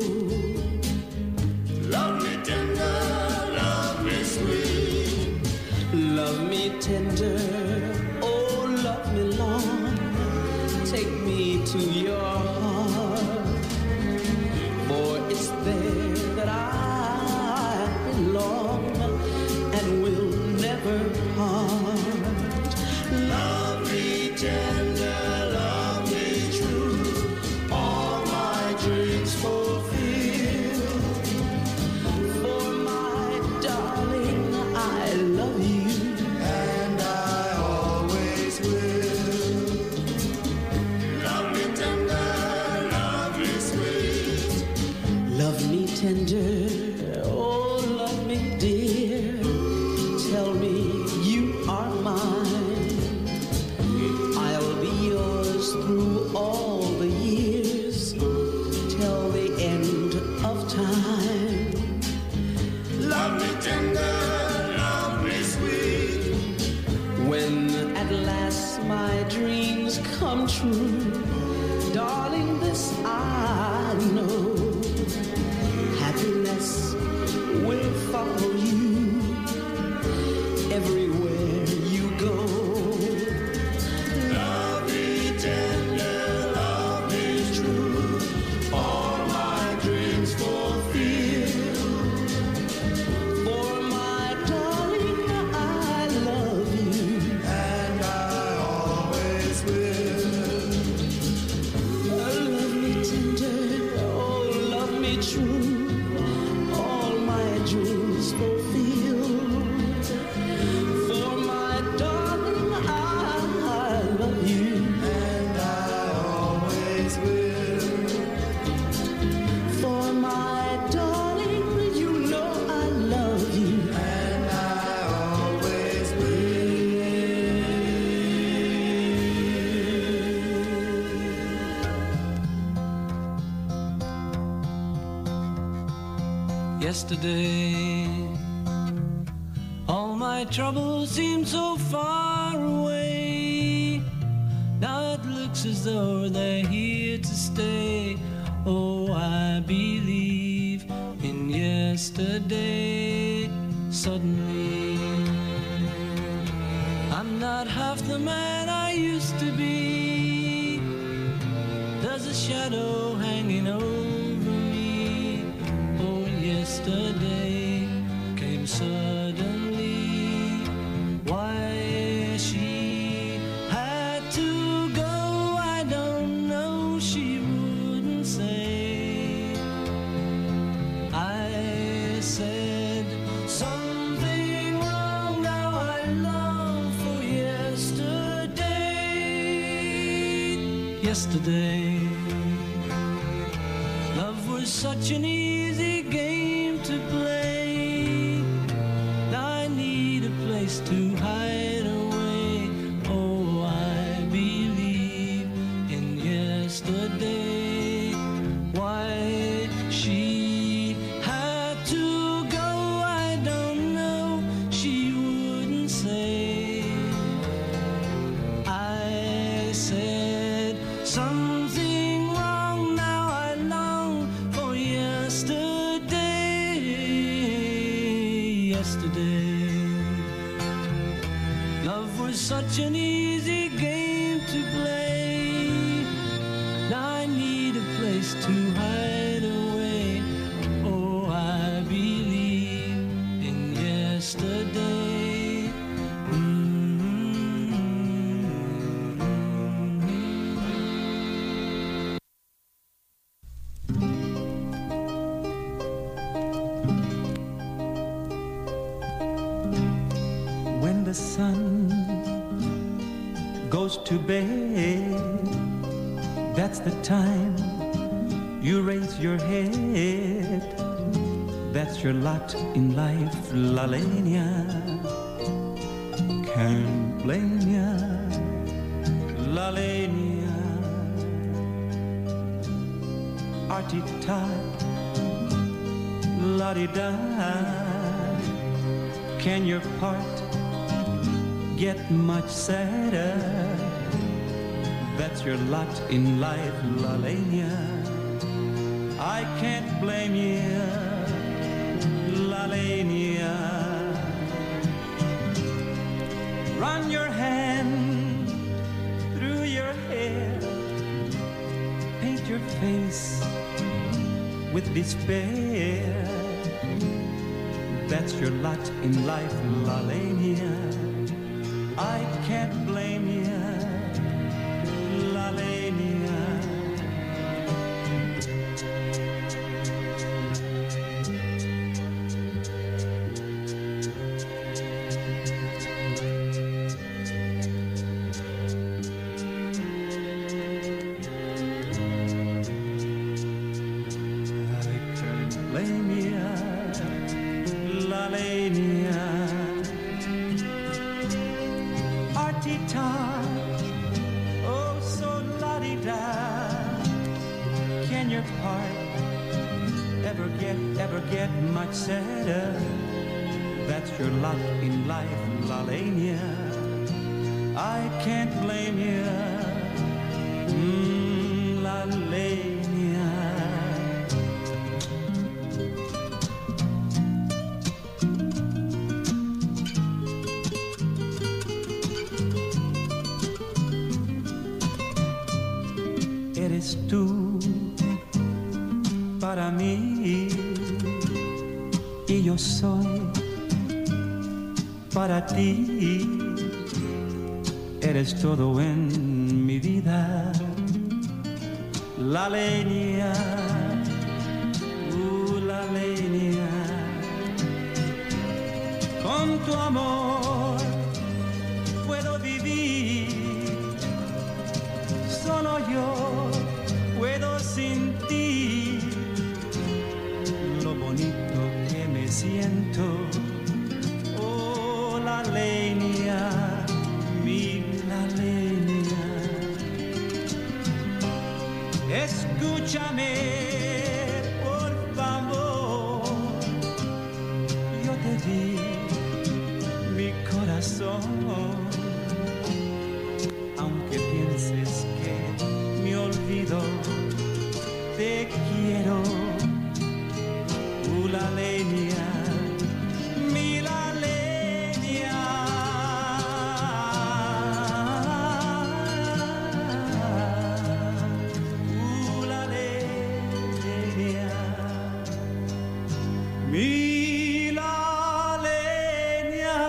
[SPEAKER 19] Love me tender, love me sweet.
[SPEAKER 20] Love me tender, oh love me long. Take me to your heart, for it's there that I belong and will never part.
[SPEAKER 19] Love me tender, love me true. All my dreams fulfill.
[SPEAKER 20] For my darling, I love you,
[SPEAKER 19] and I always will. Love me tender, love me sweet.
[SPEAKER 20] love me tender, oh love me dear. Tell me you are mine. I'll be yours through all the years, till the end of time.
[SPEAKER 19] Love me tender, love me sweet.
[SPEAKER 20] When at last my dreams come true, darling, this I know. Happiness will follow you everywhere you go.
[SPEAKER 19] Love me tender, love me true. All my dreams fulfill.
[SPEAKER 20] For my darling, I love you,
[SPEAKER 19] and I always will.
[SPEAKER 20] love me tender, oh love me true. All my dreams fulfill. For my darling, I love you,
[SPEAKER 19] and I always will.
[SPEAKER 20] for my darling, you know I love you,
[SPEAKER 19] and I always
[SPEAKER 14] Yesterday, all my troubles seem so far away. Now it looks as though they're here to stay. Oh, I believe in yesterday. Suddenly, I'm not half the man I used to be. There's a shadow hanging over me. Oh, yesterday came suddenly. Why she had to go, I don't know. She wouldn't say. I said something wrong. Now I long for yesterday. Yesterday, love was such an easy game to play. Now I need a place to hide away. Oh, I believe in yesterday. Why she had to go, I don't know. She wouldn't say. I said something wrong. Now I long for yesterday. Yesterday, love was such an easy game to play. Now I need a place to hide away. Oh, I believe in yesterday.
[SPEAKER 21] When the sun goes to bed, that's the time you raise your head. That's your lot in life, Lalenia. Can't blame ya, Lalenia. Artie-tat, la-di-da. Can your part get much sadder? your lot in life, Lalania. I can't blame you, Lalania. Run your hand through your hair, paint your face with despair. That's your lot in life, Lalania. I can't blame you, Lalania. That's your lot in life, Lalania. I can't blame you, mm, Lalania. Eres tú para mí y yo soy para ti. Eres todo en mi vida, Lalania, uh, Lalania. Con tu amor puedo vivir, solo yo puedo sentir lo bonito que me siento. Oh, Lalania, mi Lalania. Escúchame, por favor. Yo te di mi corazón. Aunque pienses que me olvido, te quiero. Uh, Lalania, mi Lalania. Uh, Lalania, mi Lalania.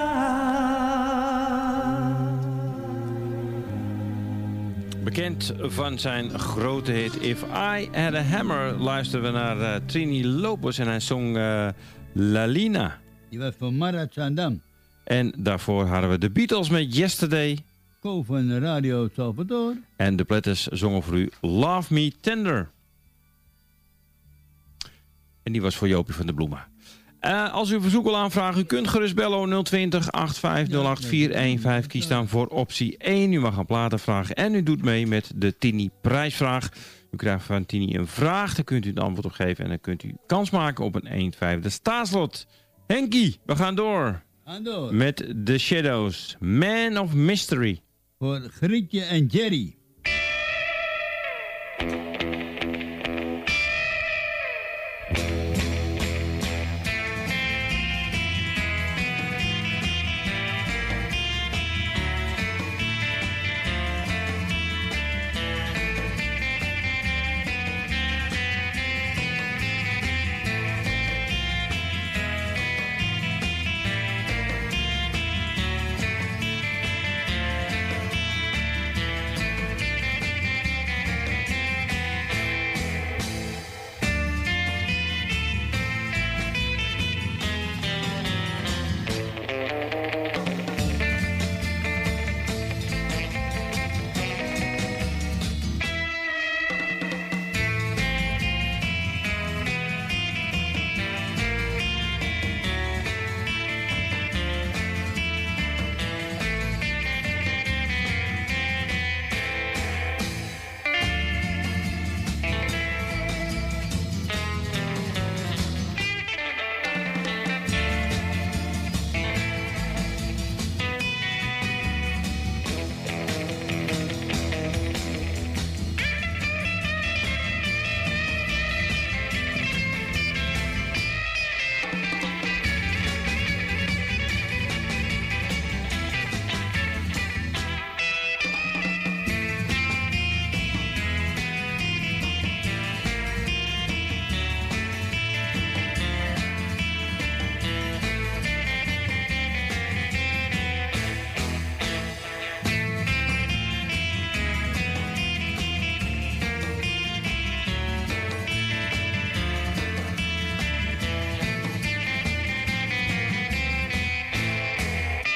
[SPEAKER 9] Bekend van zijn grote hit If I Had a Hammer luisteren we naar uh, Trini Lopez en hij zong uh, Lalina.
[SPEAKER 10] Die was van Marat Zandam.
[SPEAKER 9] En daarvoor hadden we de Beatles met Yesterday.
[SPEAKER 10] Ko van Radio Salvador.
[SPEAKER 9] En de Platters zongen voor u Love Me Tender. En die was voor Jopie van de Bloemen. Uh, als u een verzoek wil aanvragen, u kunt gerust bellen nul twintig, acht vijf nul acht, vier een vijf. Kies dan voor optie één. U mag een platen vragen en u doet mee met de Tini prijsvraag. U krijgt van Tini een vraag, daar kunt u het antwoord op geven. En dan kunt u kans maken op een één vijfde staatslot. Henkie, we gaan door.
[SPEAKER 10] Gaan door.
[SPEAKER 9] Met The Shadows, Man of Mystery.
[SPEAKER 10] Voor Grietje en Jerry.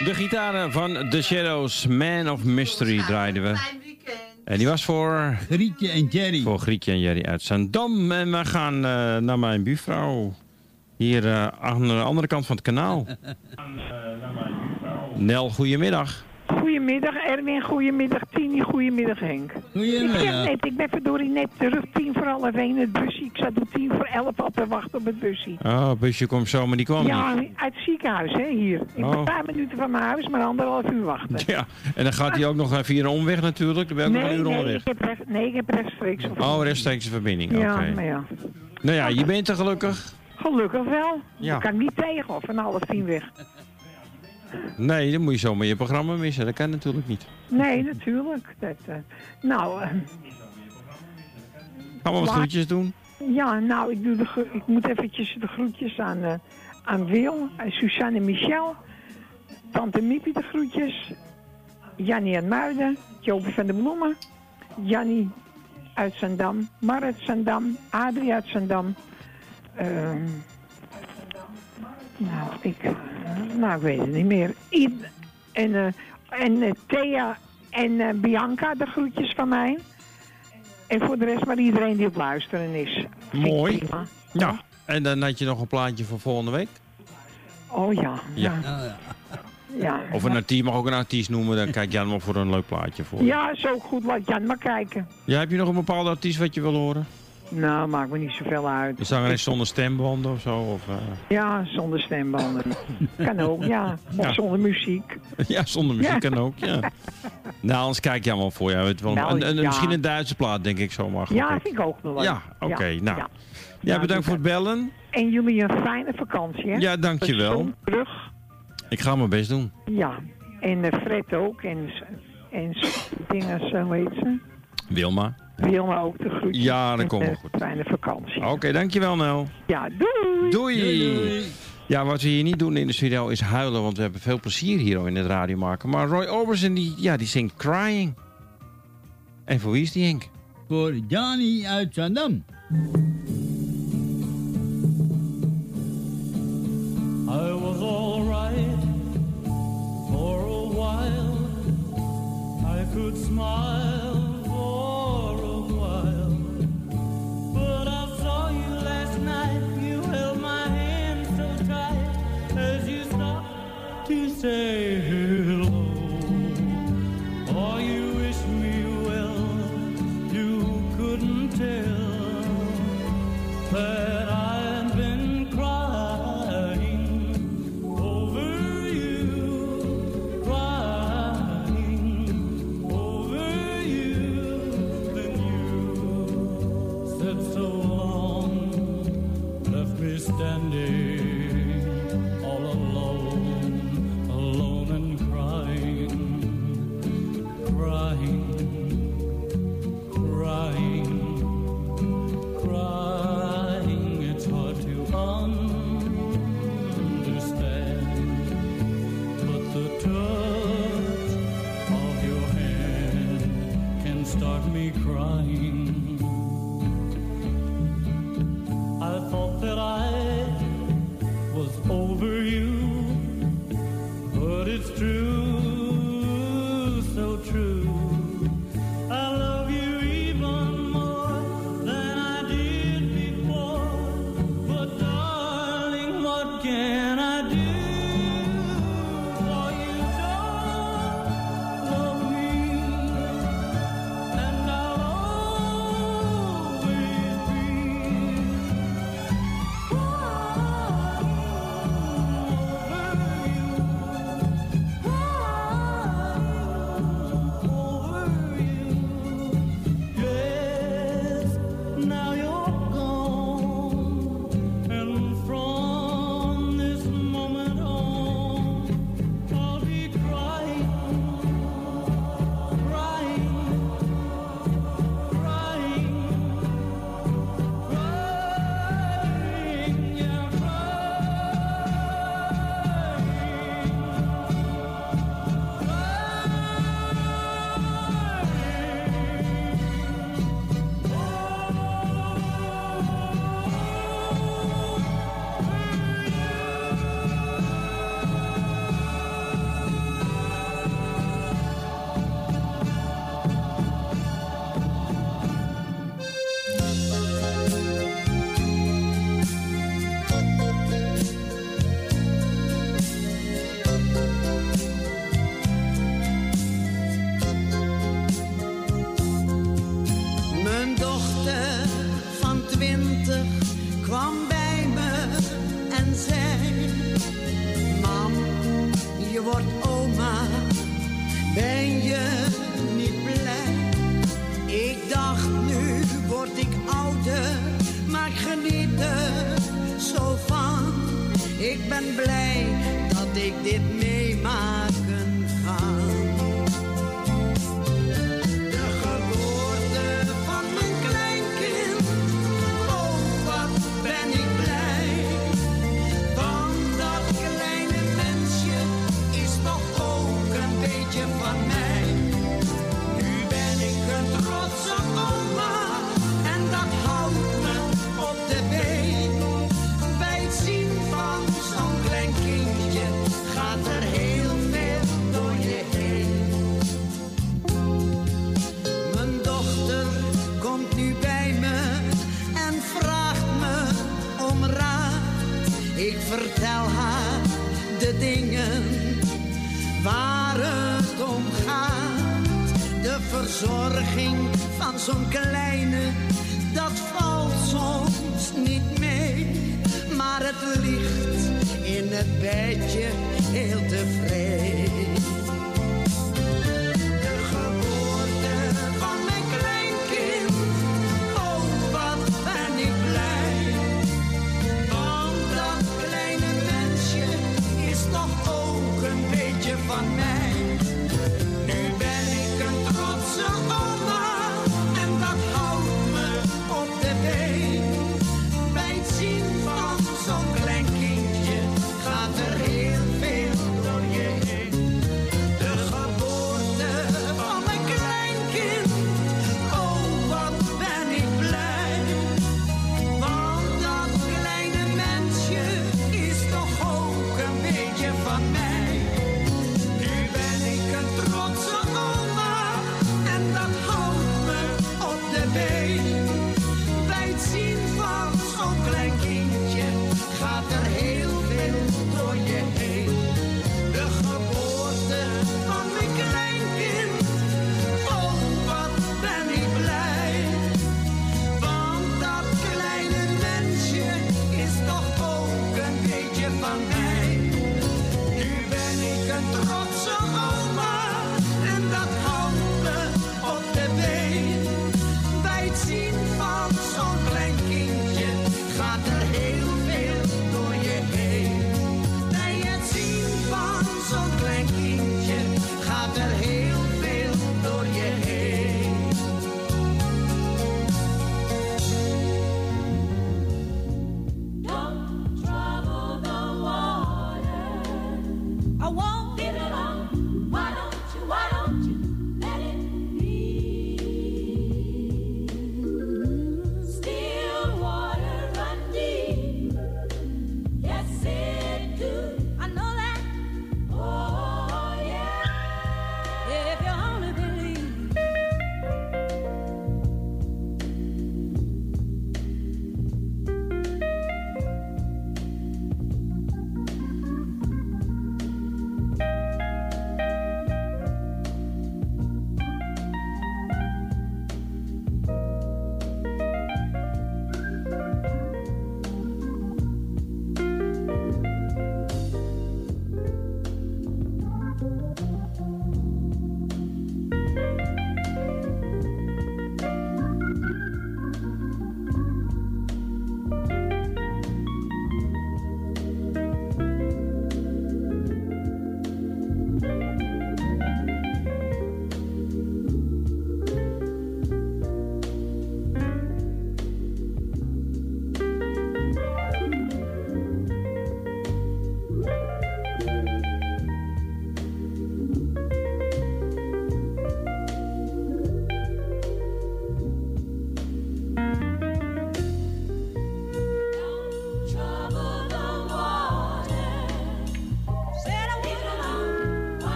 [SPEAKER 9] De gitaren van The Shadows, Man of Mystery draaiden we. En die was voor...
[SPEAKER 10] Grietje en Jerry.
[SPEAKER 9] Voor Grietje en Jerry uit Zandam. En we gaan uh, naar mijn buurvrouw. Hier uh, aan de andere kant van het kanaal. Nel, goedemiddag.
[SPEAKER 2] Goedemiddag Erwin, goedemiddag Tini, goedemiddag Henk.
[SPEAKER 10] Goedemiddag.
[SPEAKER 2] Ik, heb net, ik ben verdorie net terug, tien voor half één het busje. Ik zat om tien voor elf al te wachten op het busje.
[SPEAKER 9] Oh, het busje komt zo, maar die kwam
[SPEAKER 2] ja,
[SPEAKER 9] niet.
[SPEAKER 2] Ja, uit het ziekenhuis, hè, hier. Ik ben
[SPEAKER 9] Oh.
[SPEAKER 2] een paar minuten van mijn huis, maar anderhalf uur wachten.
[SPEAKER 9] Ja, en dan gaat hij ook nog via een omweg natuurlijk. Dan ben je ook nog
[SPEAKER 2] Nee,
[SPEAKER 9] een uur
[SPEAKER 2] nee,
[SPEAKER 9] onderweg.
[SPEAKER 2] ik heb recht, nee, ik heb rechtstreeks verbinding.
[SPEAKER 9] Oh, rechtstreekse verbinding, oké.
[SPEAKER 2] Ja, maar ja.
[SPEAKER 9] Nou ja, je bent er gelukkig.
[SPEAKER 2] Gelukkig wel.
[SPEAKER 9] Ja.
[SPEAKER 2] Dat kan ik niet tegen, of van half tien weg.
[SPEAKER 9] Nee, dan moet je zomaar je programma missen. Dat kan natuurlijk niet.
[SPEAKER 2] Nee, natuurlijk. Dat, uh, nou, uh,
[SPEAKER 9] Gaan we wat
[SPEAKER 2] laat-
[SPEAKER 9] groetjes doen?
[SPEAKER 2] Ja, nou, ik, doe de, gro- ik moet eventjes de groetjes aan, uh, aan Wil, aan Suzanne en Michel, Tante Miepie de groetjes, Jannie uit Muiden, Jopie van de Bloemen, Jannie uit Zandam, Mar uit Zandam, Adrie uit Zandam. Uh, nou, ik, nou, ik weet het niet meer. I- en uh, en uh, Thea en uh, Bianca de groetjes van mij. En voor de rest maar iedereen die op luisteren is.
[SPEAKER 9] Mooi.
[SPEAKER 2] Prima.
[SPEAKER 9] Ja, en dan had je nog een plaatje voor volgende week.
[SPEAKER 2] Oh ja.
[SPEAKER 9] Ja.
[SPEAKER 2] Ja. ja.
[SPEAKER 9] Of een artiest, mag ook een artiest noemen, dan kijk Jan wel voor een leuk plaatje voor.
[SPEAKER 2] Ja, is ook goed. Laat Jan maar kijken.
[SPEAKER 9] Ja, heb je nog een bepaalde artiest wat je wil horen?
[SPEAKER 2] Nou, maakt me niet zoveel uit.
[SPEAKER 9] Een zangeres zonder stembanden of zo? Of, uh...
[SPEAKER 2] Ja, zonder stembanden. Kan ook, ja. Of
[SPEAKER 9] Ja.
[SPEAKER 2] zonder muziek.
[SPEAKER 9] Ja, zonder muziek
[SPEAKER 2] Ja.
[SPEAKER 9] kan ook, ja. Nou, anders kijk Jan wel voor je. Weet wel.
[SPEAKER 2] Nou,
[SPEAKER 9] een, een-
[SPEAKER 2] ja.
[SPEAKER 9] Misschien een Duitse plaat, denk ik zomaar.
[SPEAKER 2] Ja, vind ik ook wel leuk.
[SPEAKER 9] Ja, oké.
[SPEAKER 2] Ja,
[SPEAKER 9] nou,
[SPEAKER 2] ja.
[SPEAKER 9] ja, bedankt voor het bellen.
[SPEAKER 2] En jullie een fijne vakantie, hè?
[SPEAKER 9] Ja, dankjewel.
[SPEAKER 2] Gezond terug.
[SPEAKER 9] Ik ga mijn best doen.
[SPEAKER 2] Ja. En uh, Fred ook. En, en dingen, zo heet ze.
[SPEAKER 9] Wilma.
[SPEAKER 2] Wilma ook de groetjes.
[SPEAKER 9] Ja, dat
[SPEAKER 2] En,
[SPEAKER 9] komt wel
[SPEAKER 2] uh,
[SPEAKER 9] goed.
[SPEAKER 2] Fijne vakantie.
[SPEAKER 9] Oké, dankjewel Nel.
[SPEAKER 2] Ja, doei.
[SPEAKER 9] Doei.
[SPEAKER 2] Doei, doei.
[SPEAKER 9] Ja, wat we hier niet doen in de studio is huilen, want we hebben veel plezier hier in het radio maken. Maar Roy Orbison, die, ja, die zingt Crying. En voor wie is die, Henk?
[SPEAKER 10] Voor Johnny uit Zandam.
[SPEAKER 21] I was all right for a while. I could smile for a while. But I saw you last night. You held my hand so tight as you stopped to say hello. Oh, you wish me well. You couldn't tell that I've been crying over you, crying over you. Then you said so long, left me standing all alone, alone and crying, crying, crying, crying. It's hard to understand, but the touch of your hand can start me crying. I thought that I was over you, but it's true, so true. I love you even more than I did before. But darling, what can I do? For you don't love me, and I'll always be crying over you, crying.
[SPEAKER 3] ben blij dat ik dit meemaken kan. De geboorte van mijn kleinkind, oh wat ben ik blij. Want dat kleine mensje is toch ook een beetje van mij. Nu ben ik een trotse oma en dat houdt me op de been. Bij het zien van zo'n klein kindje gaat er heel veel door je heen. Mijn dochter komt nu bij me en vraagt me om raad. Ik vertel haar de dingen waar het om gaat. De verzorging van zo'n kleine, dat valt soms niet mee. Maar het ligt in het bedje heel tevreden. De geboorte van mijn kleinkind, oh wat ben ik blij. Want dat kleine mensje is toch ook een beetje van mij. Nu ben ik een trotse oma en dat houdt me op de been. Bij het zien van zo'n klein kindje gaat er heel veel door je heen.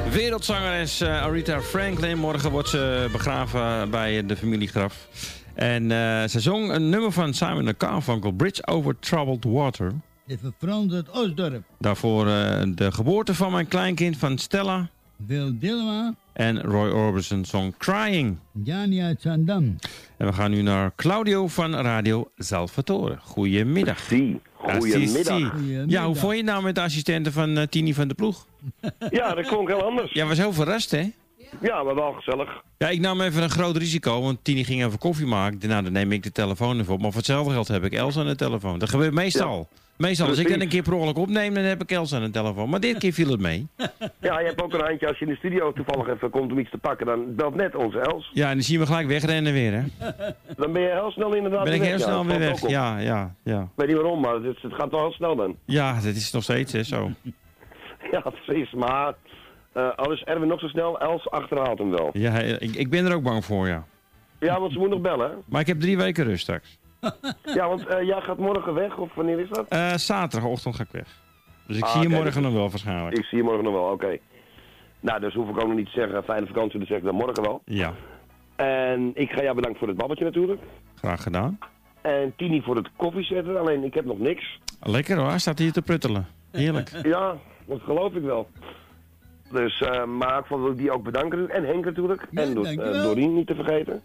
[SPEAKER 9] Wereldzangeres uh, Aretha Franklin. Morgen wordt ze begraven bij de familiegraf. En uh, ze zong een nummer van Simon & Garfunkel, Bridge Over Troubled Water.
[SPEAKER 10] Even Frans uit Osdorp.
[SPEAKER 9] Daarvoor uh, de geboorte van mijn kleinkind van Stella.
[SPEAKER 10] Wil Dilma.
[SPEAKER 9] En Roy Orbison song Crying.
[SPEAKER 10] Jani uit Zandam.
[SPEAKER 9] En we gaan nu naar Claudio van Radio Salvatore. Goedemiddag.
[SPEAKER 4] Si. Goedemiddag.
[SPEAKER 9] Ja, hoe vond je het nou met de assistenten van uh, Tini van de Ploeg?
[SPEAKER 4] Ja, dat klonk heel anders.
[SPEAKER 9] Ja, was heel verrast, hè?
[SPEAKER 4] Ja, maar wel gezellig.
[SPEAKER 9] Ja, ik nam even een groot risico, want Tini ging even koffie maken. Ik dacht, nou, dan neem ik de telefoon even op. Maar voor hetzelfde geld heb ik Els aan de telefoon. Dat gebeurt meestal. Ja. Meestal, als ik dan een keer per ongeluk opneem, dan heb ik Els aan de telefoon. Maar dit keer viel het mee.
[SPEAKER 4] Ja, je hebt ook een handje als je in de studio toevallig even komt om iets te pakken. Dan belt net onze Els.
[SPEAKER 9] Ja, en dan zie je me gelijk wegrennen weer, hè?
[SPEAKER 4] Dan ben je heel snel inderdaad
[SPEAKER 9] ben ik
[SPEAKER 4] weg.
[SPEAKER 9] heel snel
[SPEAKER 4] ja,
[SPEAKER 9] weer weg, ja, ja, ja.
[SPEAKER 4] Ik weet niet waarom, maar het, het gaat wel heel snel dan.
[SPEAKER 9] Ja, dat is nog steeds, hè, zo.
[SPEAKER 4] Ja, precies. Maar uh, al is Erwin nog zo snel, Els achterhaalt hem wel.
[SPEAKER 9] Ja, ik, ik ben er ook bang voor, ja.
[SPEAKER 4] Ja, want ze moet nog bellen.
[SPEAKER 9] Maar ik heb drie weken rust straks.
[SPEAKER 4] Ja, want uh, jij gaat morgen weg, of wanneer is dat?
[SPEAKER 9] Uh, zaterdagochtend ga ik weg. Dus ik
[SPEAKER 4] ah,
[SPEAKER 9] zie je
[SPEAKER 4] okay,
[SPEAKER 9] morgen
[SPEAKER 4] dus,
[SPEAKER 9] nog wel waarschijnlijk.
[SPEAKER 4] Ik zie je morgen nog wel, oké. Okay. Nou, dus hoef ik ook nog niet te zeggen, fijne vakantie, dus zeg ik dan morgen wel.
[SPEAKER 9] Ja.
[SPEAKER 4] En ik ga jou bedanken voor het babbeltje natuurlijk.
[SPEAKER 9] Graag gedaan.
[SPEAKER 4] En Tini voor het koffiezetten, alleen ik heb nog niks.
[SPEAKER 9] Lekker hoor, hij staat hier te pruttelen. Heerlijk.
[SPEAKER 4] Ja, dat geloof ik wel. Dus, uh, maar ik wil die ook bedanken. En Henk natuurlijk. Ja, en uh, Doreen niet te vergeten.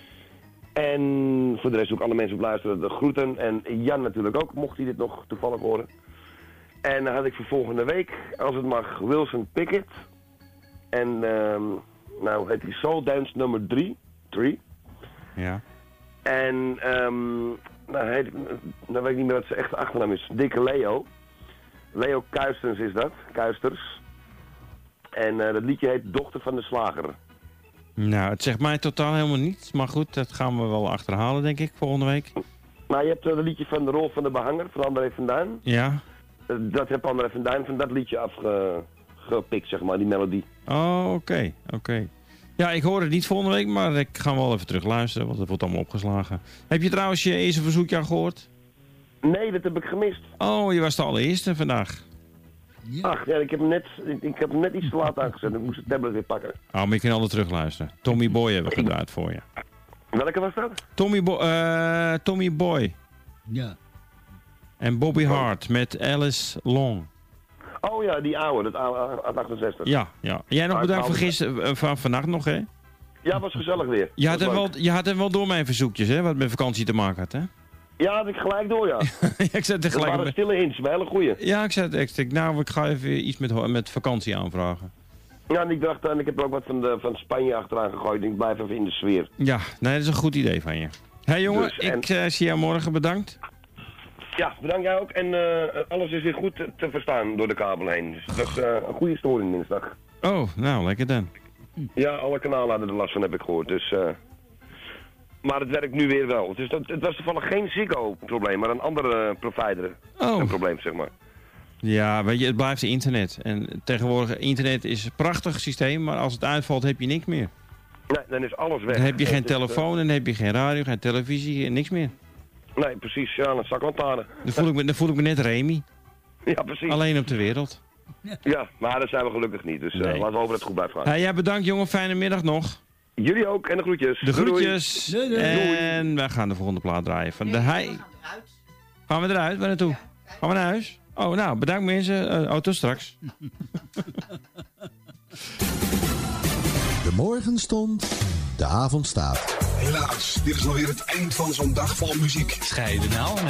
[SPEAKER 4] En voor de rest ook alle mensen op luisteren de groeten. En Jan natuurlijk ook, mocht hij dit nog toevallig horen. En dan had ik voor volgende week, als het mag, Wilson Pickett. En um, nou heet hij Soul Dance nummer drie. drie.
[SPEAKER 9] Ja.
[SPEAKER 4] En um, nou, heet, nou weet ik niet meer wat zijn echte achternaam is. Dikke Leo. Leo Kuisters is dat. Kuisters. En uh, dat liedje heet Dochter van de Slager.
[SPEAKER 9] Nou, het zegt mij totaal helemaal niets. Maar goed, dat gaan we wel achterhalen, denk ik, volgende week.
[SPEAKER 4] Maar je hebt uh, het liedje van de Rol van de Behanger, van André van Duin.
[SPEAKER 9] Ja.
[SPEAKER 4] Uh, dat heb André van Duin van dat liedje afgepikt, zeg maar, die melodie.
[SPEAKER 9] Oh, oké, okay, oké. Okay. Ja, ik hoor het niet volgende week, maar ik ga wel even terug luisteren, want het wordt allemaal opgeslagen. Heb je trouwens je eerste verzoekje al gehoord?
[SPEAKER 4] Nee, dat heb ik gemist.
[SPEAKER 9] Oh, je was de allereerste vandaag.
[SPEAKER 4] Ja. Ach, ja, ik heb, hem net, ik, ik heb hem net iets te laat aangezet. Ik moest de tablet weer pakken.
[SPEAKER 9] Oh, maar je kan altijd terugluisteren. Tommy Boy hebben we gedraaid voor je.
[SPEAKER 4] Welke was dat?
[SPEAKER 9] Tommy, Bo uh, Tommy Boy.
[SPEAKER 10] Ja.
[SPEAKER 9] En Bobby Hart met Alice Long.
[SPEAKER 4] Oh ja, die oude, dat oude uit achtenzestig.
[SPEAKER 9] Ja, ja. Jij nog bedankt voor gisteren, van vannacht nog, hè?
[SPEAKER 4] Ja, was gezellig weer.
[SPEAKER 9] Je had, hem wel, je had hem wel door mijn verzoekjes, hè? Wat met vakantie te maken had, hè?
[SPEAKER 4] Ja, dat ik gelijk door, ja.
[SPEAKER 9] ik zat er gelijk.
[SPEAKER 4] Dat waren stille hints, maar hele goeie.
[SPEAKER 9] Ja, ik zei ik nou, ik ga even iets met, met vakantie aanvragen.
[SPEAKER 4] Ja, en ik dacht, en ik heb er ook wat van, de, van Spanje achteraan gegooid. Ik blijf even in de sfeer.
[SPEAKER 9] Ja, nee, dat is een goed idee van je. Hé hey, jongen, dus, en... ik uh, zie jou morgen, bedankt.
[SPEAKER 4] Ja, bedankt jij ook. En uh, alles is weer goed te, te verstaan door de kabel heen. Dus dat is uh, een goede storing dinsdag.
[SPEAKER 9] Oh, nou, lekker dan.
[SPEAKER 4] Ja, alle kanalen hadden er last van, heb ik gehoord. Dus... Uh... Maar het werkt nu weer wel. Dus dat, het was toevallig geen Ziggo-probleem, maar een andere provider
[SPEAKER 9] oh.
[SPEAKER 4] een probleem, zeg maar.
[SPEAKER 9] Ja, weet je, het blijft internet. En tegenwoordig, internet is een prachtig systeem, maar als het uitvalt heb je niks meer.
[SPEAKER 4] Nee, dan is alles weg.
[SPEAKER 9] Dan heb je geen
[SPEAKER 4] dus,
[SPEAKER 9] telefoon, dan heb je geen radio, geen televisie, niks meer.
[SPEAKER 4] Nee, precies. Ja, een zaklantaarn.
[SPEAKER 9] Dan voel ik me, dan voel ik me net Remy.
[SPEAKER 4] Ja, precies.
[SPEAKER 9] Alleen op de wereld.
[SPEAKER 4] Ja, maar dat zijn we gelukkig niet. Dus nee. uh, laten we hopen dat het goed blijft gaan.
[SPEAKER 9] Hey, ja, bedankt jongen, fijne middag nog.
[SPEAKER 4] Jullie ook en de groetjes.
[SPEAKER 9] De groetjes.
[SPEAKER 4] Doei, doei.
[SPEAKER 9] En wij gaan de volgende plaat draaien. Van de hei. Gaan we eruit? Waar naartoe? Gaan we naar huis? Oh, nou, bedankt mensen. Uh, auto straks.
[SPEAKER 22] De morgen stond, de avond staat.
[SPEAKER 23] Helaas, dit is alweer het eind van zo'n dag vol muziek.
[SPEAKER 1] Scheiden nou.